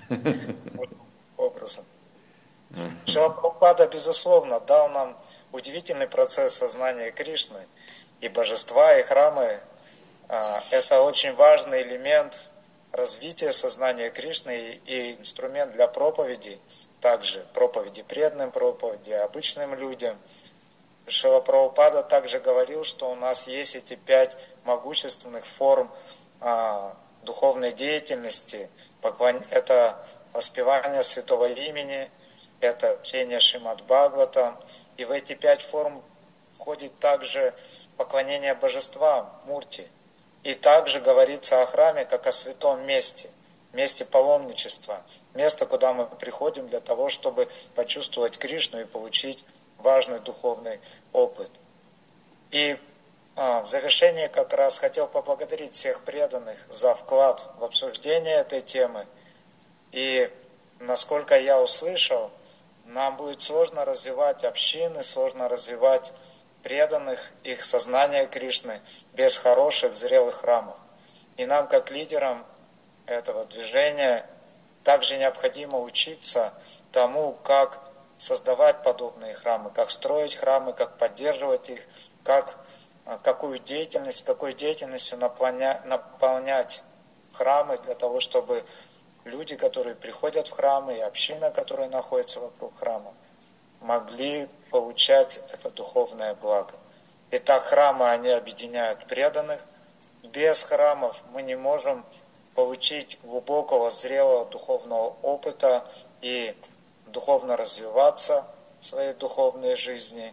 Образом. Шрила Прабхупада, безусловно, дал нам удивительный процесс сознания Кришны. И божества, и храмы – это очень важный элемент развития сознания Кришны и инструмент для проповеди, также проповеди преданным, проповеди обычным людям. Шрила Прабхупада также говорил, что у нас есть эти пять могущественных форм а, духовной деятельности. Это воспевание святого имени, это чтение Шримад Бхагавата. И в эти пять форм входит также поклонение божествам, мурти. И также говорится о храме, как о святом месте, месте паломничества, место, куда мы приходим для того, чтобы почувствовать Кришну и получить важный духовный опыт. И а, в завершении как раз хотел поблагодарить всех преданных за вклад в обсуждение этой темы. И насколько я услышал, нам будет сложно развивать общины, сложно развивать преданных, их сознание Кришны без хороших, зрелых храмов. И нам, как лидерам этого движения, также необходимо учиться тому, как создавать подобные храмы, как строить храмы, как поддерживать их, как, какую деятельность, какой деятельностью наполня, наполнять храмы для того, чтобы люди, которые приходят в храмы, и община, которая находится вокруг храма, могли получать это духовное благо. Итак, храмы, они объединяют преданных. Без храмов мы не можем получить глубокого, зрелого духовного опыта и духовно развиваться в своей духовной жизни.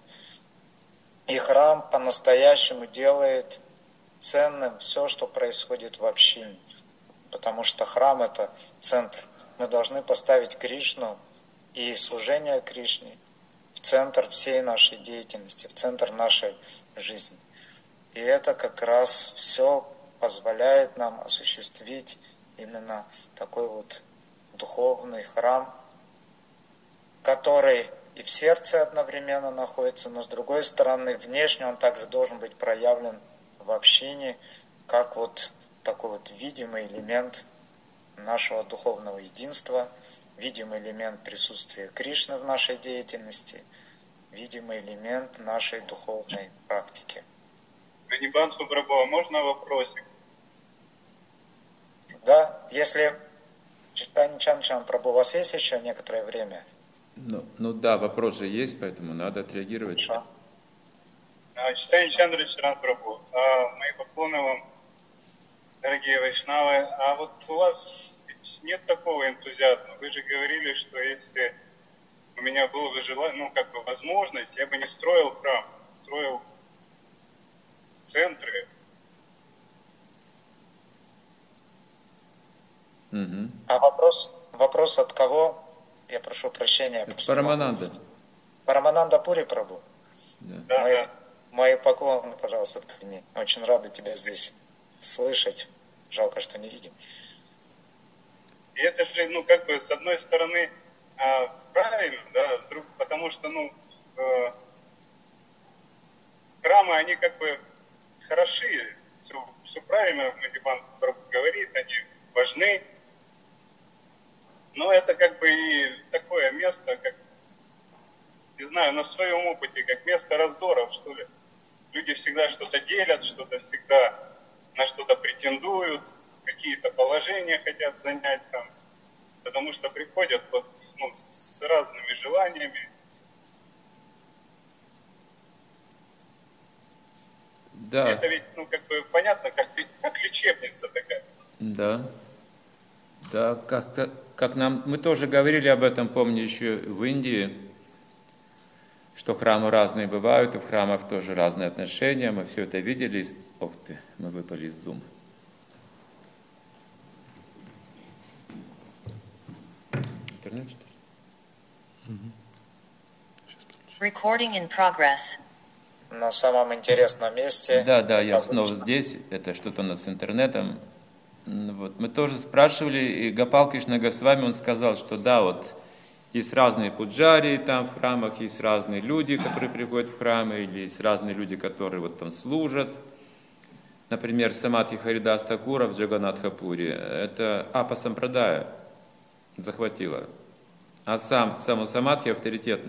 И храм по-настоящему делает ценным все, что происходит в общине. Потому что храм – это центр. Мы должны поставить Кришну и служение Кришне в центр всей нашей деятельности, в центр нашей жизни. И это как раз все позволяет нам осуществить именно такой вот духовный храм, который и в сердце одновременно находится, но с другой стороны, внешне он также должен быть проявлен в общине, как вот такой вот видимый элемент нашего духовного единства, видимый элемент присутствия Кришны в нашей деятельности, видимый элемент нашей духовной практики. Ганибанху Прабhu, можно вопросик? Да, если Чайтанья Чандра Прабhu, у вас есть еще некоторое время? Ну, ну да, вопрос же есть, поэтому надо отреагировать. Хорошо. Чайтанья Чандра Прабhu, мои поклоны вам, дорогие вайшнавы. А вот у вас нет такого энтузиазма? Вы же говорили, что если у меня было бы желание, ну как бы возможность, я бы не строил храм, строил центры. Угу. А вопрос, вопрос от кого? Я прошу прощения. Парамананда. Парамананда Пури Прабhu. Да. Мои, да. мои поклоны, пожалуйста, прими. Очень рады тебя здесь слышать. Жалко, что не видим. И это же, ну, как бы, с одной стороны, правильно, да, с другой, потому что, ну, храмы, они как бы хороши, все, все правильно, Ганибанху Прабhu говорит, они важны, но это как бы и такое место, как, не знаю, на своем опыте, как место раздоров, что ли. Люди всегда что-то делят, что-то всегда на что-то претендуют, какие-то положения хотят занять там, потому что приходят вот, ну, с разными желаниями. Да. Это ведь, ну, как бы понятно, как, как лечебница такая. Да. Да, как, как нам, мы тоже говорили об этом, помню, еще в Индии, что храмы разные бывают, и в храмах тоже разные отношения. Мы все это видели. Ох ты, мы выпали из Zoom. Интернет, что ли? Recording in progress. На самом интересном месте. Да, да, я снова здесь. Это что-то у нас с интернетом. Вот. Мы тоже спрашивали, и Гопал Кришна Госвами, он сказал, что да, вот есть разные пуджари там в храмах, есть разные люди, которые приходят в храмы, или есть разные люди, которые вот там служат. Например, Самадхи Харидас Такура в Джаганатхапуре, это Апа Сампрадая захватила. А сам, само Самадхи авторитетно.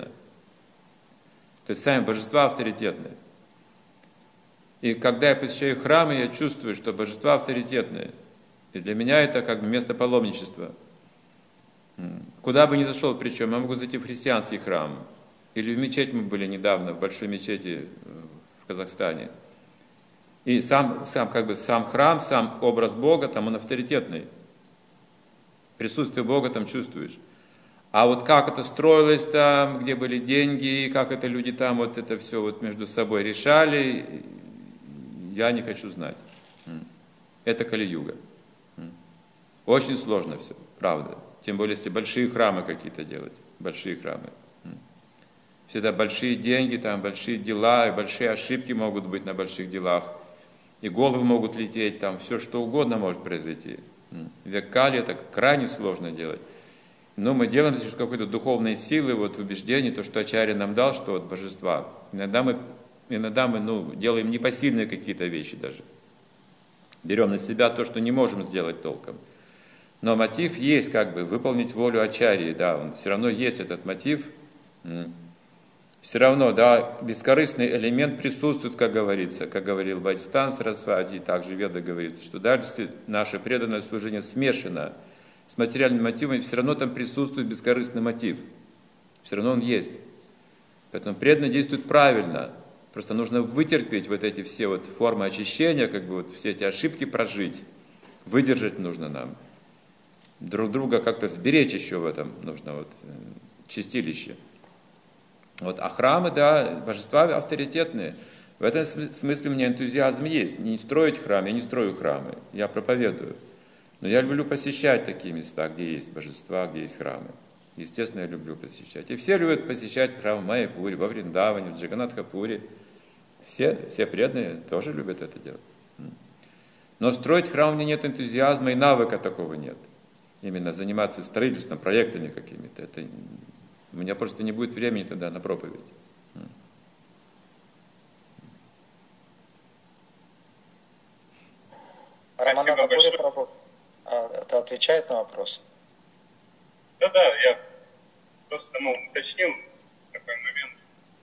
То есть сами божества авторитетные. И когда я посещаю храмы, я чувствую, что божества авторитетные. И для меня это как бы место паломничества. Куда бы ни зашел, причем, я могу зайти в христианский храм. Или в мечеть мы были недавно, в большой мечети в Казахстане. И сам, сам, как бы, сам храм, сам образ Бога, там он авторитетный. Присутствие Бога там чувствуешь. А вот как это строилось там, где были деньги, как это люди там вот это все вот между собой решали, я не хочу знать. Это Кали-юга. Очень сложно все, правда. Тем более, если большие храмы какие-то делать. Большие храмы. Всегда большие деньги, там большие дела, и большие ошибки могут быть на больших делах. И головы могут лететь, там все что угодно может произойти. Век Кали это крайне сложно делать. Но мы делаем за счет какой-то духовной силы, вот убеждений, то, что Ачарья нам дал, что вот божества. Иногда мы, иногда мы ну, делаем непосильные какие-то вещи даже. Берем на себя то, что не можем сделать толком. Но мотив есть, как бы, выполнить волю Ачарьи, да, он все равно есть этот мотив. Все равно, да, бескорыстный элемент присутствует, как говорится, как говорил Бхактистан Сарасвати, и также Веда говорится, что даже если наше преданное служение смешано с материальным мотивом, все равно там присутствует бескорыстный мотив. Все равно он есть. Поэтому преданный действует правильно. Просто нужно вытерпеть вот эти все вот формы очищения, как бы вот все эти ошибки прожить. Выдержать нужно нам. Друг друга как-то сберечь еще в этом нужно, вот, чистилище. Вот, а храмы, да, божества авторитетные. В этом смысле у меня энтузиазм есть. Не строить храм, я не строю храмы, я проповедую. Но я люблю посещать такие места, где есть божества, где есть храмы. Естественно, я люблю посещать. И все любят посещать храм в Майяпуре, во Вриндаване, в Джаганатхапуре. Все, все преданные тоже любят это делать. Но строить храм у меня нет энтузиазма и навыка такого нет. Именно заниматься строительством, проектами какими-то. Это, у меня просто не будет времени тогда на проповедь. Спасибо большое. Это отвечает на вопрос? Да-да, я просто ну, уточнил такой момент.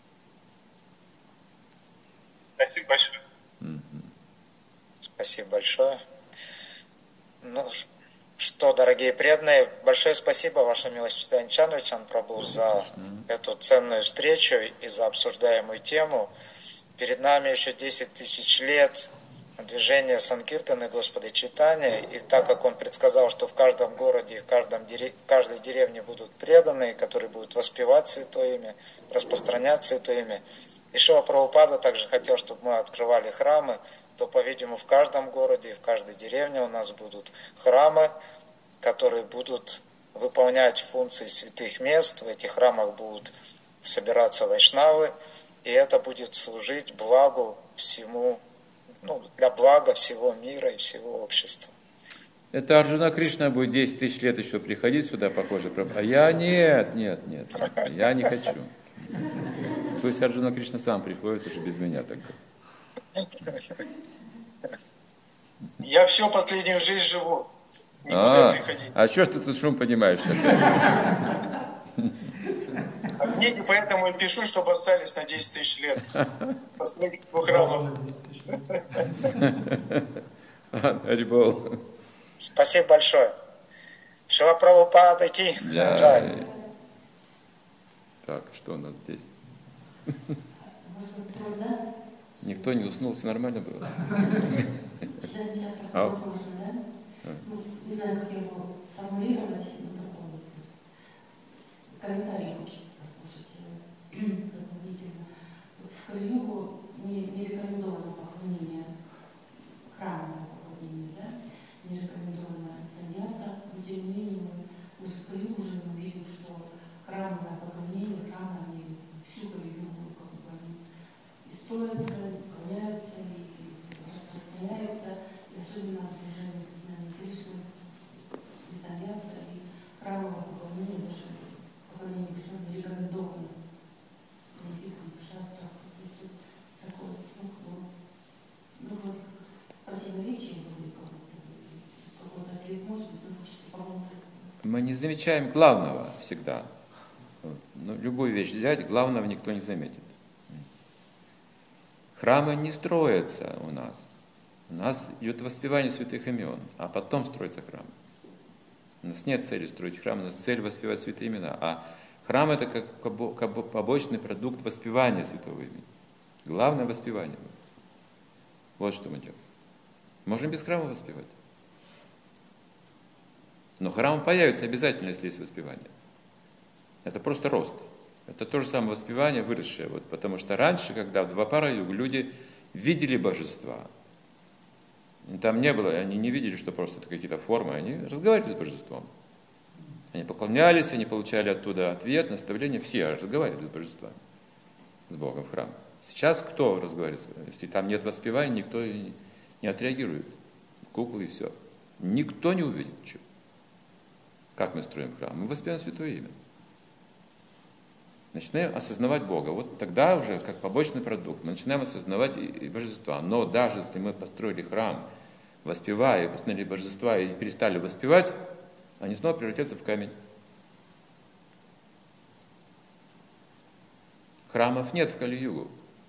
Спасибо большое. Спасибо большое. Ну что, дорогие преданные, большое спасибо, Ваша милость Чайтанья Чандрачарн Прабху, за эту ценную встречу и за обсуждаемую тему. Перед нами еще десять тысяч лет движение Санкиртаны Господа Чайтаньи, и так как он предсказал, что в каждом городе и в, каждом дерев... в каждой деревне будут преданные, которые будут воспевать Святое Имя, распространять Святое Имя, и Шрила Прабхупада также хотел, чтобы мы открывали храмы, то, по-видимому, в каждом городе и в каждой деревне у нас будут храмы, которые будут выполнять функции святых мест, в этих храмах будут собираться вайшнавы, и это будет служить благу всему, ну, для блага всего мира и всего общества. Это Арджуна Кришна будет десять тысяч лет еще приходить сюда, похоже. А я нет, нет, нет, нет, я не хочу. Пусть Арджуна Кришна сам приходит уже без меня тогда. Я всю последнюю жизнь живу. Не буду а, я приходить. А что ж ты тут шум понимаешь тогда? А мне поэтому и пишу, чтобы остались на десять тысяч лет. Последних двух храмов. Харибол. Спасибо большое. Шрила Прабхупада ки джай. Так, что у нас здесь? Никто не уснул, все нормально было. Сейчас такой возможно, да? Ну, не знаю, как его сформулировать, но такой вопрос. Комментарий хочется послушать дополнительно. Вот в Кали-югу не, не рекомендовано поклонение, храмовое поклонение, да? Не рекомендовано саньяса, но тем не менее мы, мы в Кали-югу живем, видим, что храмовое поклонение, храмы, они всю Кали-югу, как бы они и строятся, и поклоняются, и распространяются, и особенно в движении сознания Кришны, и саньяса, и храмовое поклонение, даже поклонение Кришне не рекомендовано. Написано в шастрах, такое, ну, ну вот, противоречие будет какой-то ответ может быть, но хочется помочь. Мы не замечаем главного всегда. Ну, любую вещь взять, главного никто не заметит. Храмы не строятся у нас. У нас идет воспевание святых имен, а потом строится храм. У нас нет цели строить храм, у нас цель воспевать святые имена. А храм это как побочный продукт воспевания святого имени. Главное воспевание. Вот что мы делаем. Можем без храма воспевать. Но храм появится обязательно, если есть воспевание. Это просто рост. Это то же самое воспевание, выросшее. Вот, потому что раньше, когда в Двапара-югу люди видели божества, там не было, они не видели, что просто это какие-то формы, они разговаривали с божеством. Они поклонялись, они получали оттуда ответ, наставление, все разговаривали с божествами, с Богом в храм. Сейчас кто разговаривает? Если там нет воспевания, никто не отреагирует. Куклы и все. Никто не увидит ничего. Как мы строим храм? Мы воспеваем святое имя. Начинаем осознавать Бога. Вот тогда уже, как побочный продукт, мы начинаем осознавать и, и божества. Но даже если мы построили храм, воспевая, посмотрели божества и перестали воспевать, они снова превратятся в камень. Храмов нет в Кали-югу.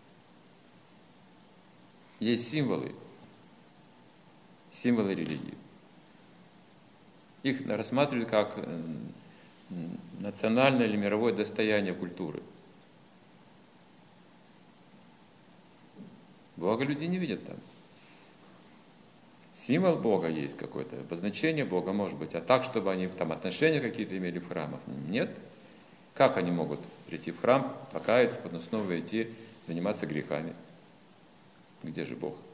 Есть символы. Символы религии. Их рассматривают как национальное или мировое достояние культуры. Бога люди не видят там. Символ Бога есть какой-то, обозначение Бога может быть, а так, чтобы они там отношения какие-то имели в храмах, нет. Как они могут прийти в храм, покаяться, потом снова идти, заниматься грехами? Где же Бог?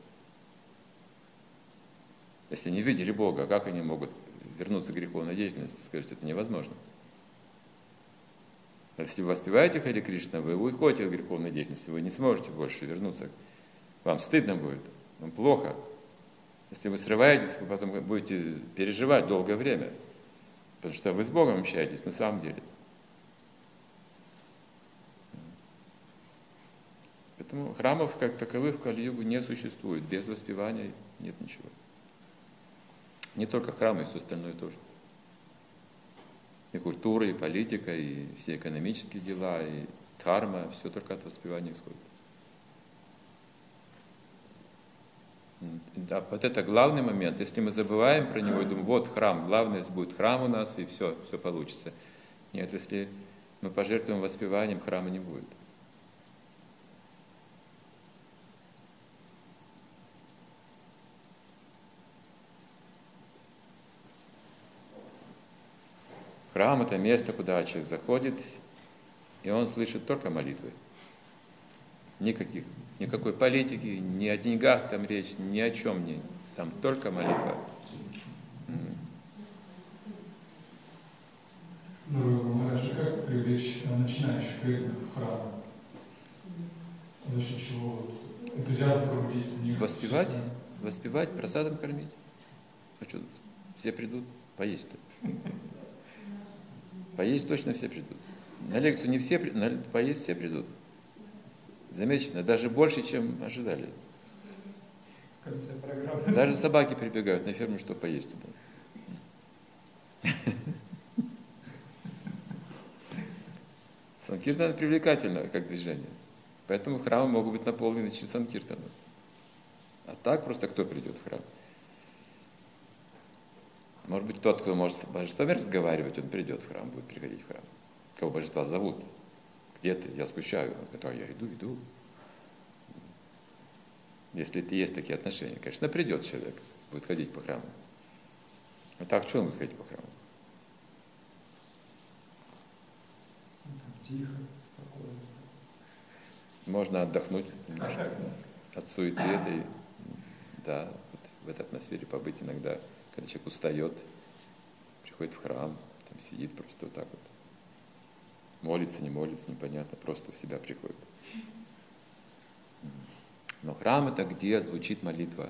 Если не видели Бога, как они могут вернуться к греховной деятельности? Скажите, это невозможно. Если вы воспеваете Харе Кришна, вы уходите от греховной деятельности, вы не сможете больше вернуться. Вам стыдно будет, вам плохо. Если вы срываетесь, вы потом будете переживать долгое время, потому что вы с Богом общаетесь на самом деле. Поэтому храмов как таковых в Кали-югу не существует. Без воспевания нет ничего. Не только храмы, и все остальное тоже. И культура, и политика, и все экономические дела, и дхарма, все только от воспевания исходит. Да, вот это главный момент. Если мы забываем про него и думаем, вот храм, главное будет храм у нас, и все, все получится. Нет, если мы пожертвуем воспеванием, храма не будет. Храм – это место, куда человек заходит, и он слышит только молитвы. Никаких, никакой политики, ни о деньгах там речь, ни о чем не. Там только молитва. Ну, а как привлечь начинающих преданных в храм? За счет чего? Энтузиазм пробудить? Воспевать, воспевать, просадом кормить. А что тут? Все придут, поесть тут. Поесть точно все придут. На лекцию не все, на, поесть все придут. Замечено, даже больше, чем ожидали. Даже собаки прибегают на ферму, чтобы поесть туда. Санкиртана привлекательно, как движение. Поэтому храмы могут быть наполнены через санкиртану. А так просто кто придет в храм? Может быть, тот, кто может с божествами разговаривать, он придет в храм, будет приходить в храм. Кого божества зовут. Где ты? Я скучаю. Я иду, иду. Если это есть такие отношения. Конечно, придет человек, будет ходить по храму. А так, что он будет ходить по храму? Тихо, спокойно. Можно отдохнуть немножко от суеты этой, да, вот в этой атмосфере побыть иногда, когда человек устает, приходит в храм, там сидит просто вот так вот. Молится, не молится, непонятно, просто в себя приходит. Но храм это где звучит молитва.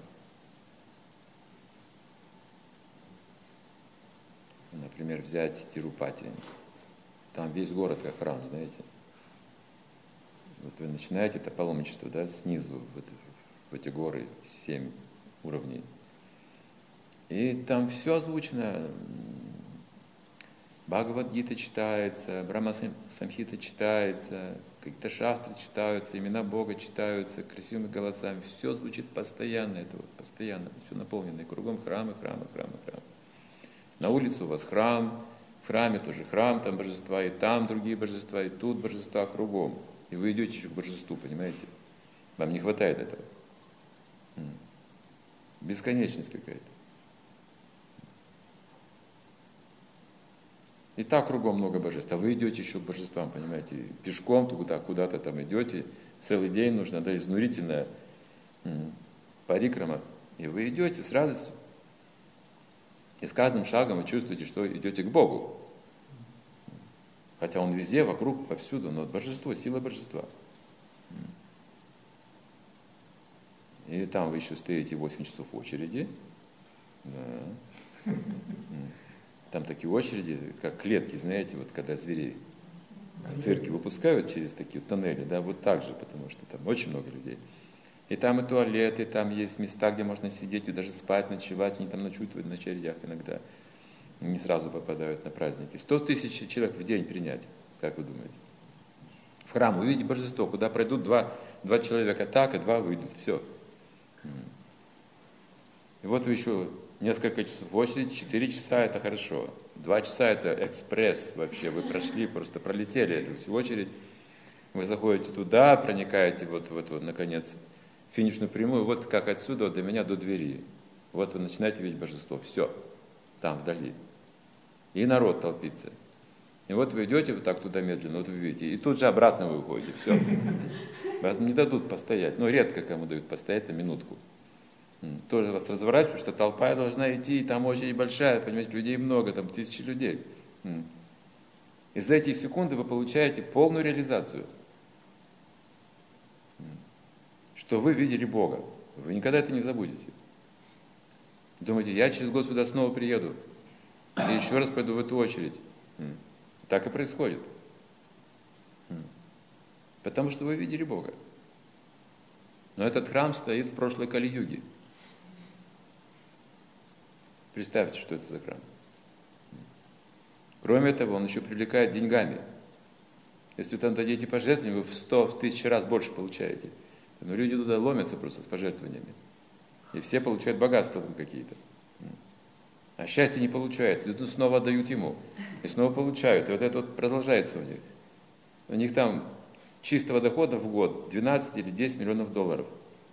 Например, взять Тирупати. Там весь город как храм, знаете. Вот вы начинаете это паломничество, да, снизу, в, это, в эти горы, семь уровней. И там все озвучено. Бхагавад-гита читается, Брахма-самхита читается, какие-то шастры читаются, имена Бога читаются красивыми голосами. Все звучит постоянно, это вот постоянно, все наполнено. И кругом храмы, храмы, храмы, храмы. На улице у вас храм, в храме тоже храм, там божества, и там другие божества, и тут божества кругом. И вы идете еще к божеству, понимаете? Вам не хватает этого. Бесконечность какая-то. И так кругом много божеств, а вы идете еще к божествам, понимаете, пешком туда, куда-то там идете, целый день нужно, да, изнурительная парикрама, и вы идете с радостью. И с каждым шагом вы чувствуете, что идете к Богу. Хотя Он везде, вокруг, повсюду, но божество, сила божества. И там вы еще стоите восемь часов в очереди. Да. Там такие очереди, как клетки, знаете, вот когда зверей в цирке выпускают через такие тоннели, да, вот так же, потому что там очень много людей. И там и туалеты, там есть места, где можно сидеть и даже спать, ночевать, они там ночуют на очередях иногда. Не сразу попадают на праздники. Сто тысяч человек в день принять, как вы думаете? В храм увидите божество, куда пройдут два, два человека так, и два выйдут, все. И вот вы еще несколько часов в очереди, четыре часа это хорошо, два часа это экспресс вообще, вы прошли, просто пролетели эту всю очередь, вы заходите туда, проникаете вот, вот, вот наконец, в финишную прямую, вот как отсюда вот до меня до двери, вот вы начинаете видеть божество, все, там вдали, и народ толпится, и вот вы идете вот так туда медленно, вот вы видите, и тут же обратно вы уходите, все, не дадут постоять, но редко кому дают постоять на минутку. Тоже вас разворачивают, что толпа должна идти, и там очередь большая, понимаете, людей много, там тысячи людей. И за эти секунды вы получаете полную реализацию, что вы видели Бога. Вы никогда это не забудете. Думаете, я через год сюда снова приеду, и еще раз пойду в эту очередь. Так и происходит. Потому что вы видели Бога. Но этот храм стоит с прошлой Кали-юги. Представьте, что это за храм. Кроме того, он еще привлекает деньгами. Если вы там дадите пожертвования, вы в сто, в тысячу раз больше получаете. Но люди туда ломятся просто с пожертвованиями. И все получают богатства там какие-то. А счастье не получают. Люди снова отдают ему. И снова получают. И вот это вот продолжается у них. У них там чистого дохода в год двенадцать или десять миллионов долларов.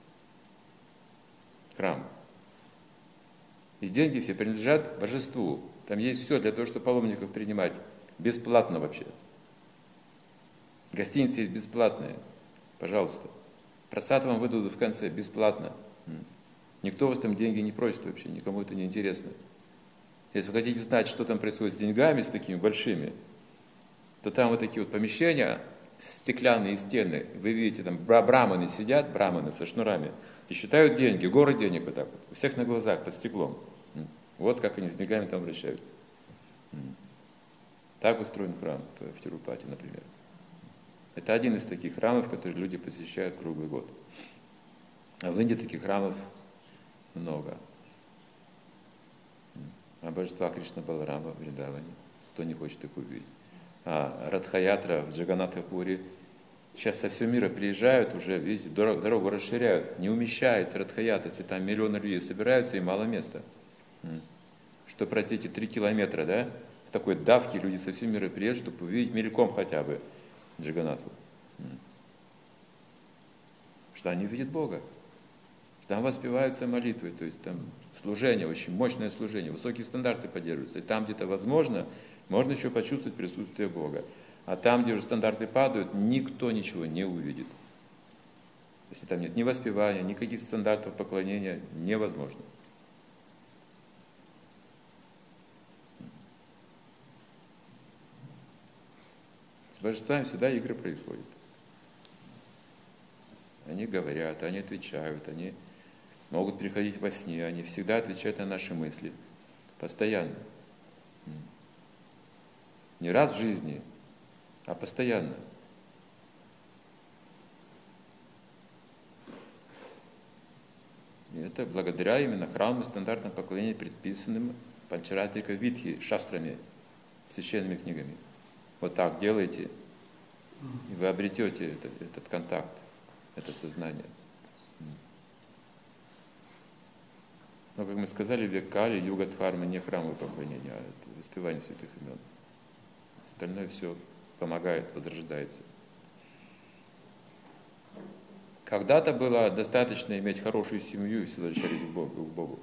Храм. И деньги все принадлежат божеству. Там есть все для того, чтобы паломников принимать. Бесплатно вообще. Гостиницы есть бесплатные. Пожалуйста. Просад вам выдадут в конце. Бесплатно. Никто вас там деньги не просит вообще. Никому это не интересно. Если вы хотите знать, что там происходит с деньгами, с такими большими, то там вот такие вот помещения, стеклянные стены, вы видите, там браманы сидят, браманы со шнурами, и считают деньги, горы денег вот так вот, у всех на глазах, под стеклом. Вот как они с деньгами там обращаются. Так устроен храм в Тирупати, например. Это один из таких храмов, которые люди посещают круглый год. А в Индии таких храмов много. А божества Кришна Баларама в Вриндаване, кто не хочет их увидеть. А Радха-ятра в Джаганнатха-пури. Сейчас со всего мира приезжают уже, видите, дорогу, дорогу расширяют. Не умещается Радха-ятра, если там миллионы людей собираются и мало места. Что пройти эти три километра, да, в такой давке люди со всего мира приедут, чтобы увидеть мельком хотя бы Джаганнатху. Что они видят Бога. Там воспеваются молитвы, то есть там служение, очень мощное служение, высокие стандарты поддерживаются. И там где-то возможно, можно еще почувствовать присутствие Бога. А там, где уже стандарты падают, никто ничего не увидит. Если там нет ни воспевания, никаких стандартов поклонения, невозможно. С божествами всегда игры происходят. Они говорят, они отвечают, они могут приходить во сне, они всегда отвечают на наши мысли. Постоянно. Не раз в жизни, а постоянно. И это благодаря именно храмовым стандартам поклонения, предписанным Панчаратрика Витхи, шастрами, священными книгами. Вот так делайте, и вы обретете этот, этот контакт, это сознание. Но, как мы сказали, век Кали, юга Дхармы не храмовое поклонение, а это воспевание святых имен. Остальное все помогает, возрождается. Когда-то было достаточно иметь хорошую семью, и все возвращались к Богу, к Богу.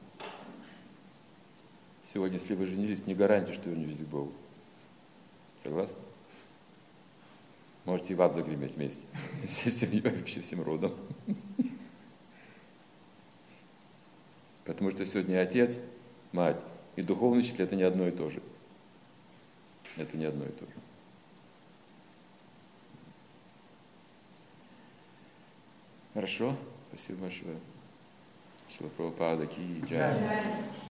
Сегодня, если вы женились, не гарантия, что вернетесь к Богу. Согласны? Можете и в ад загреметь вместе. Всей семьей, вообще всем родом. Потому что сегодня отец, мать и духовный учитель — это не одно и то же. Это не одно и то же. Хорошо? Спасибо большое. Шрила Прабхупада ки джай.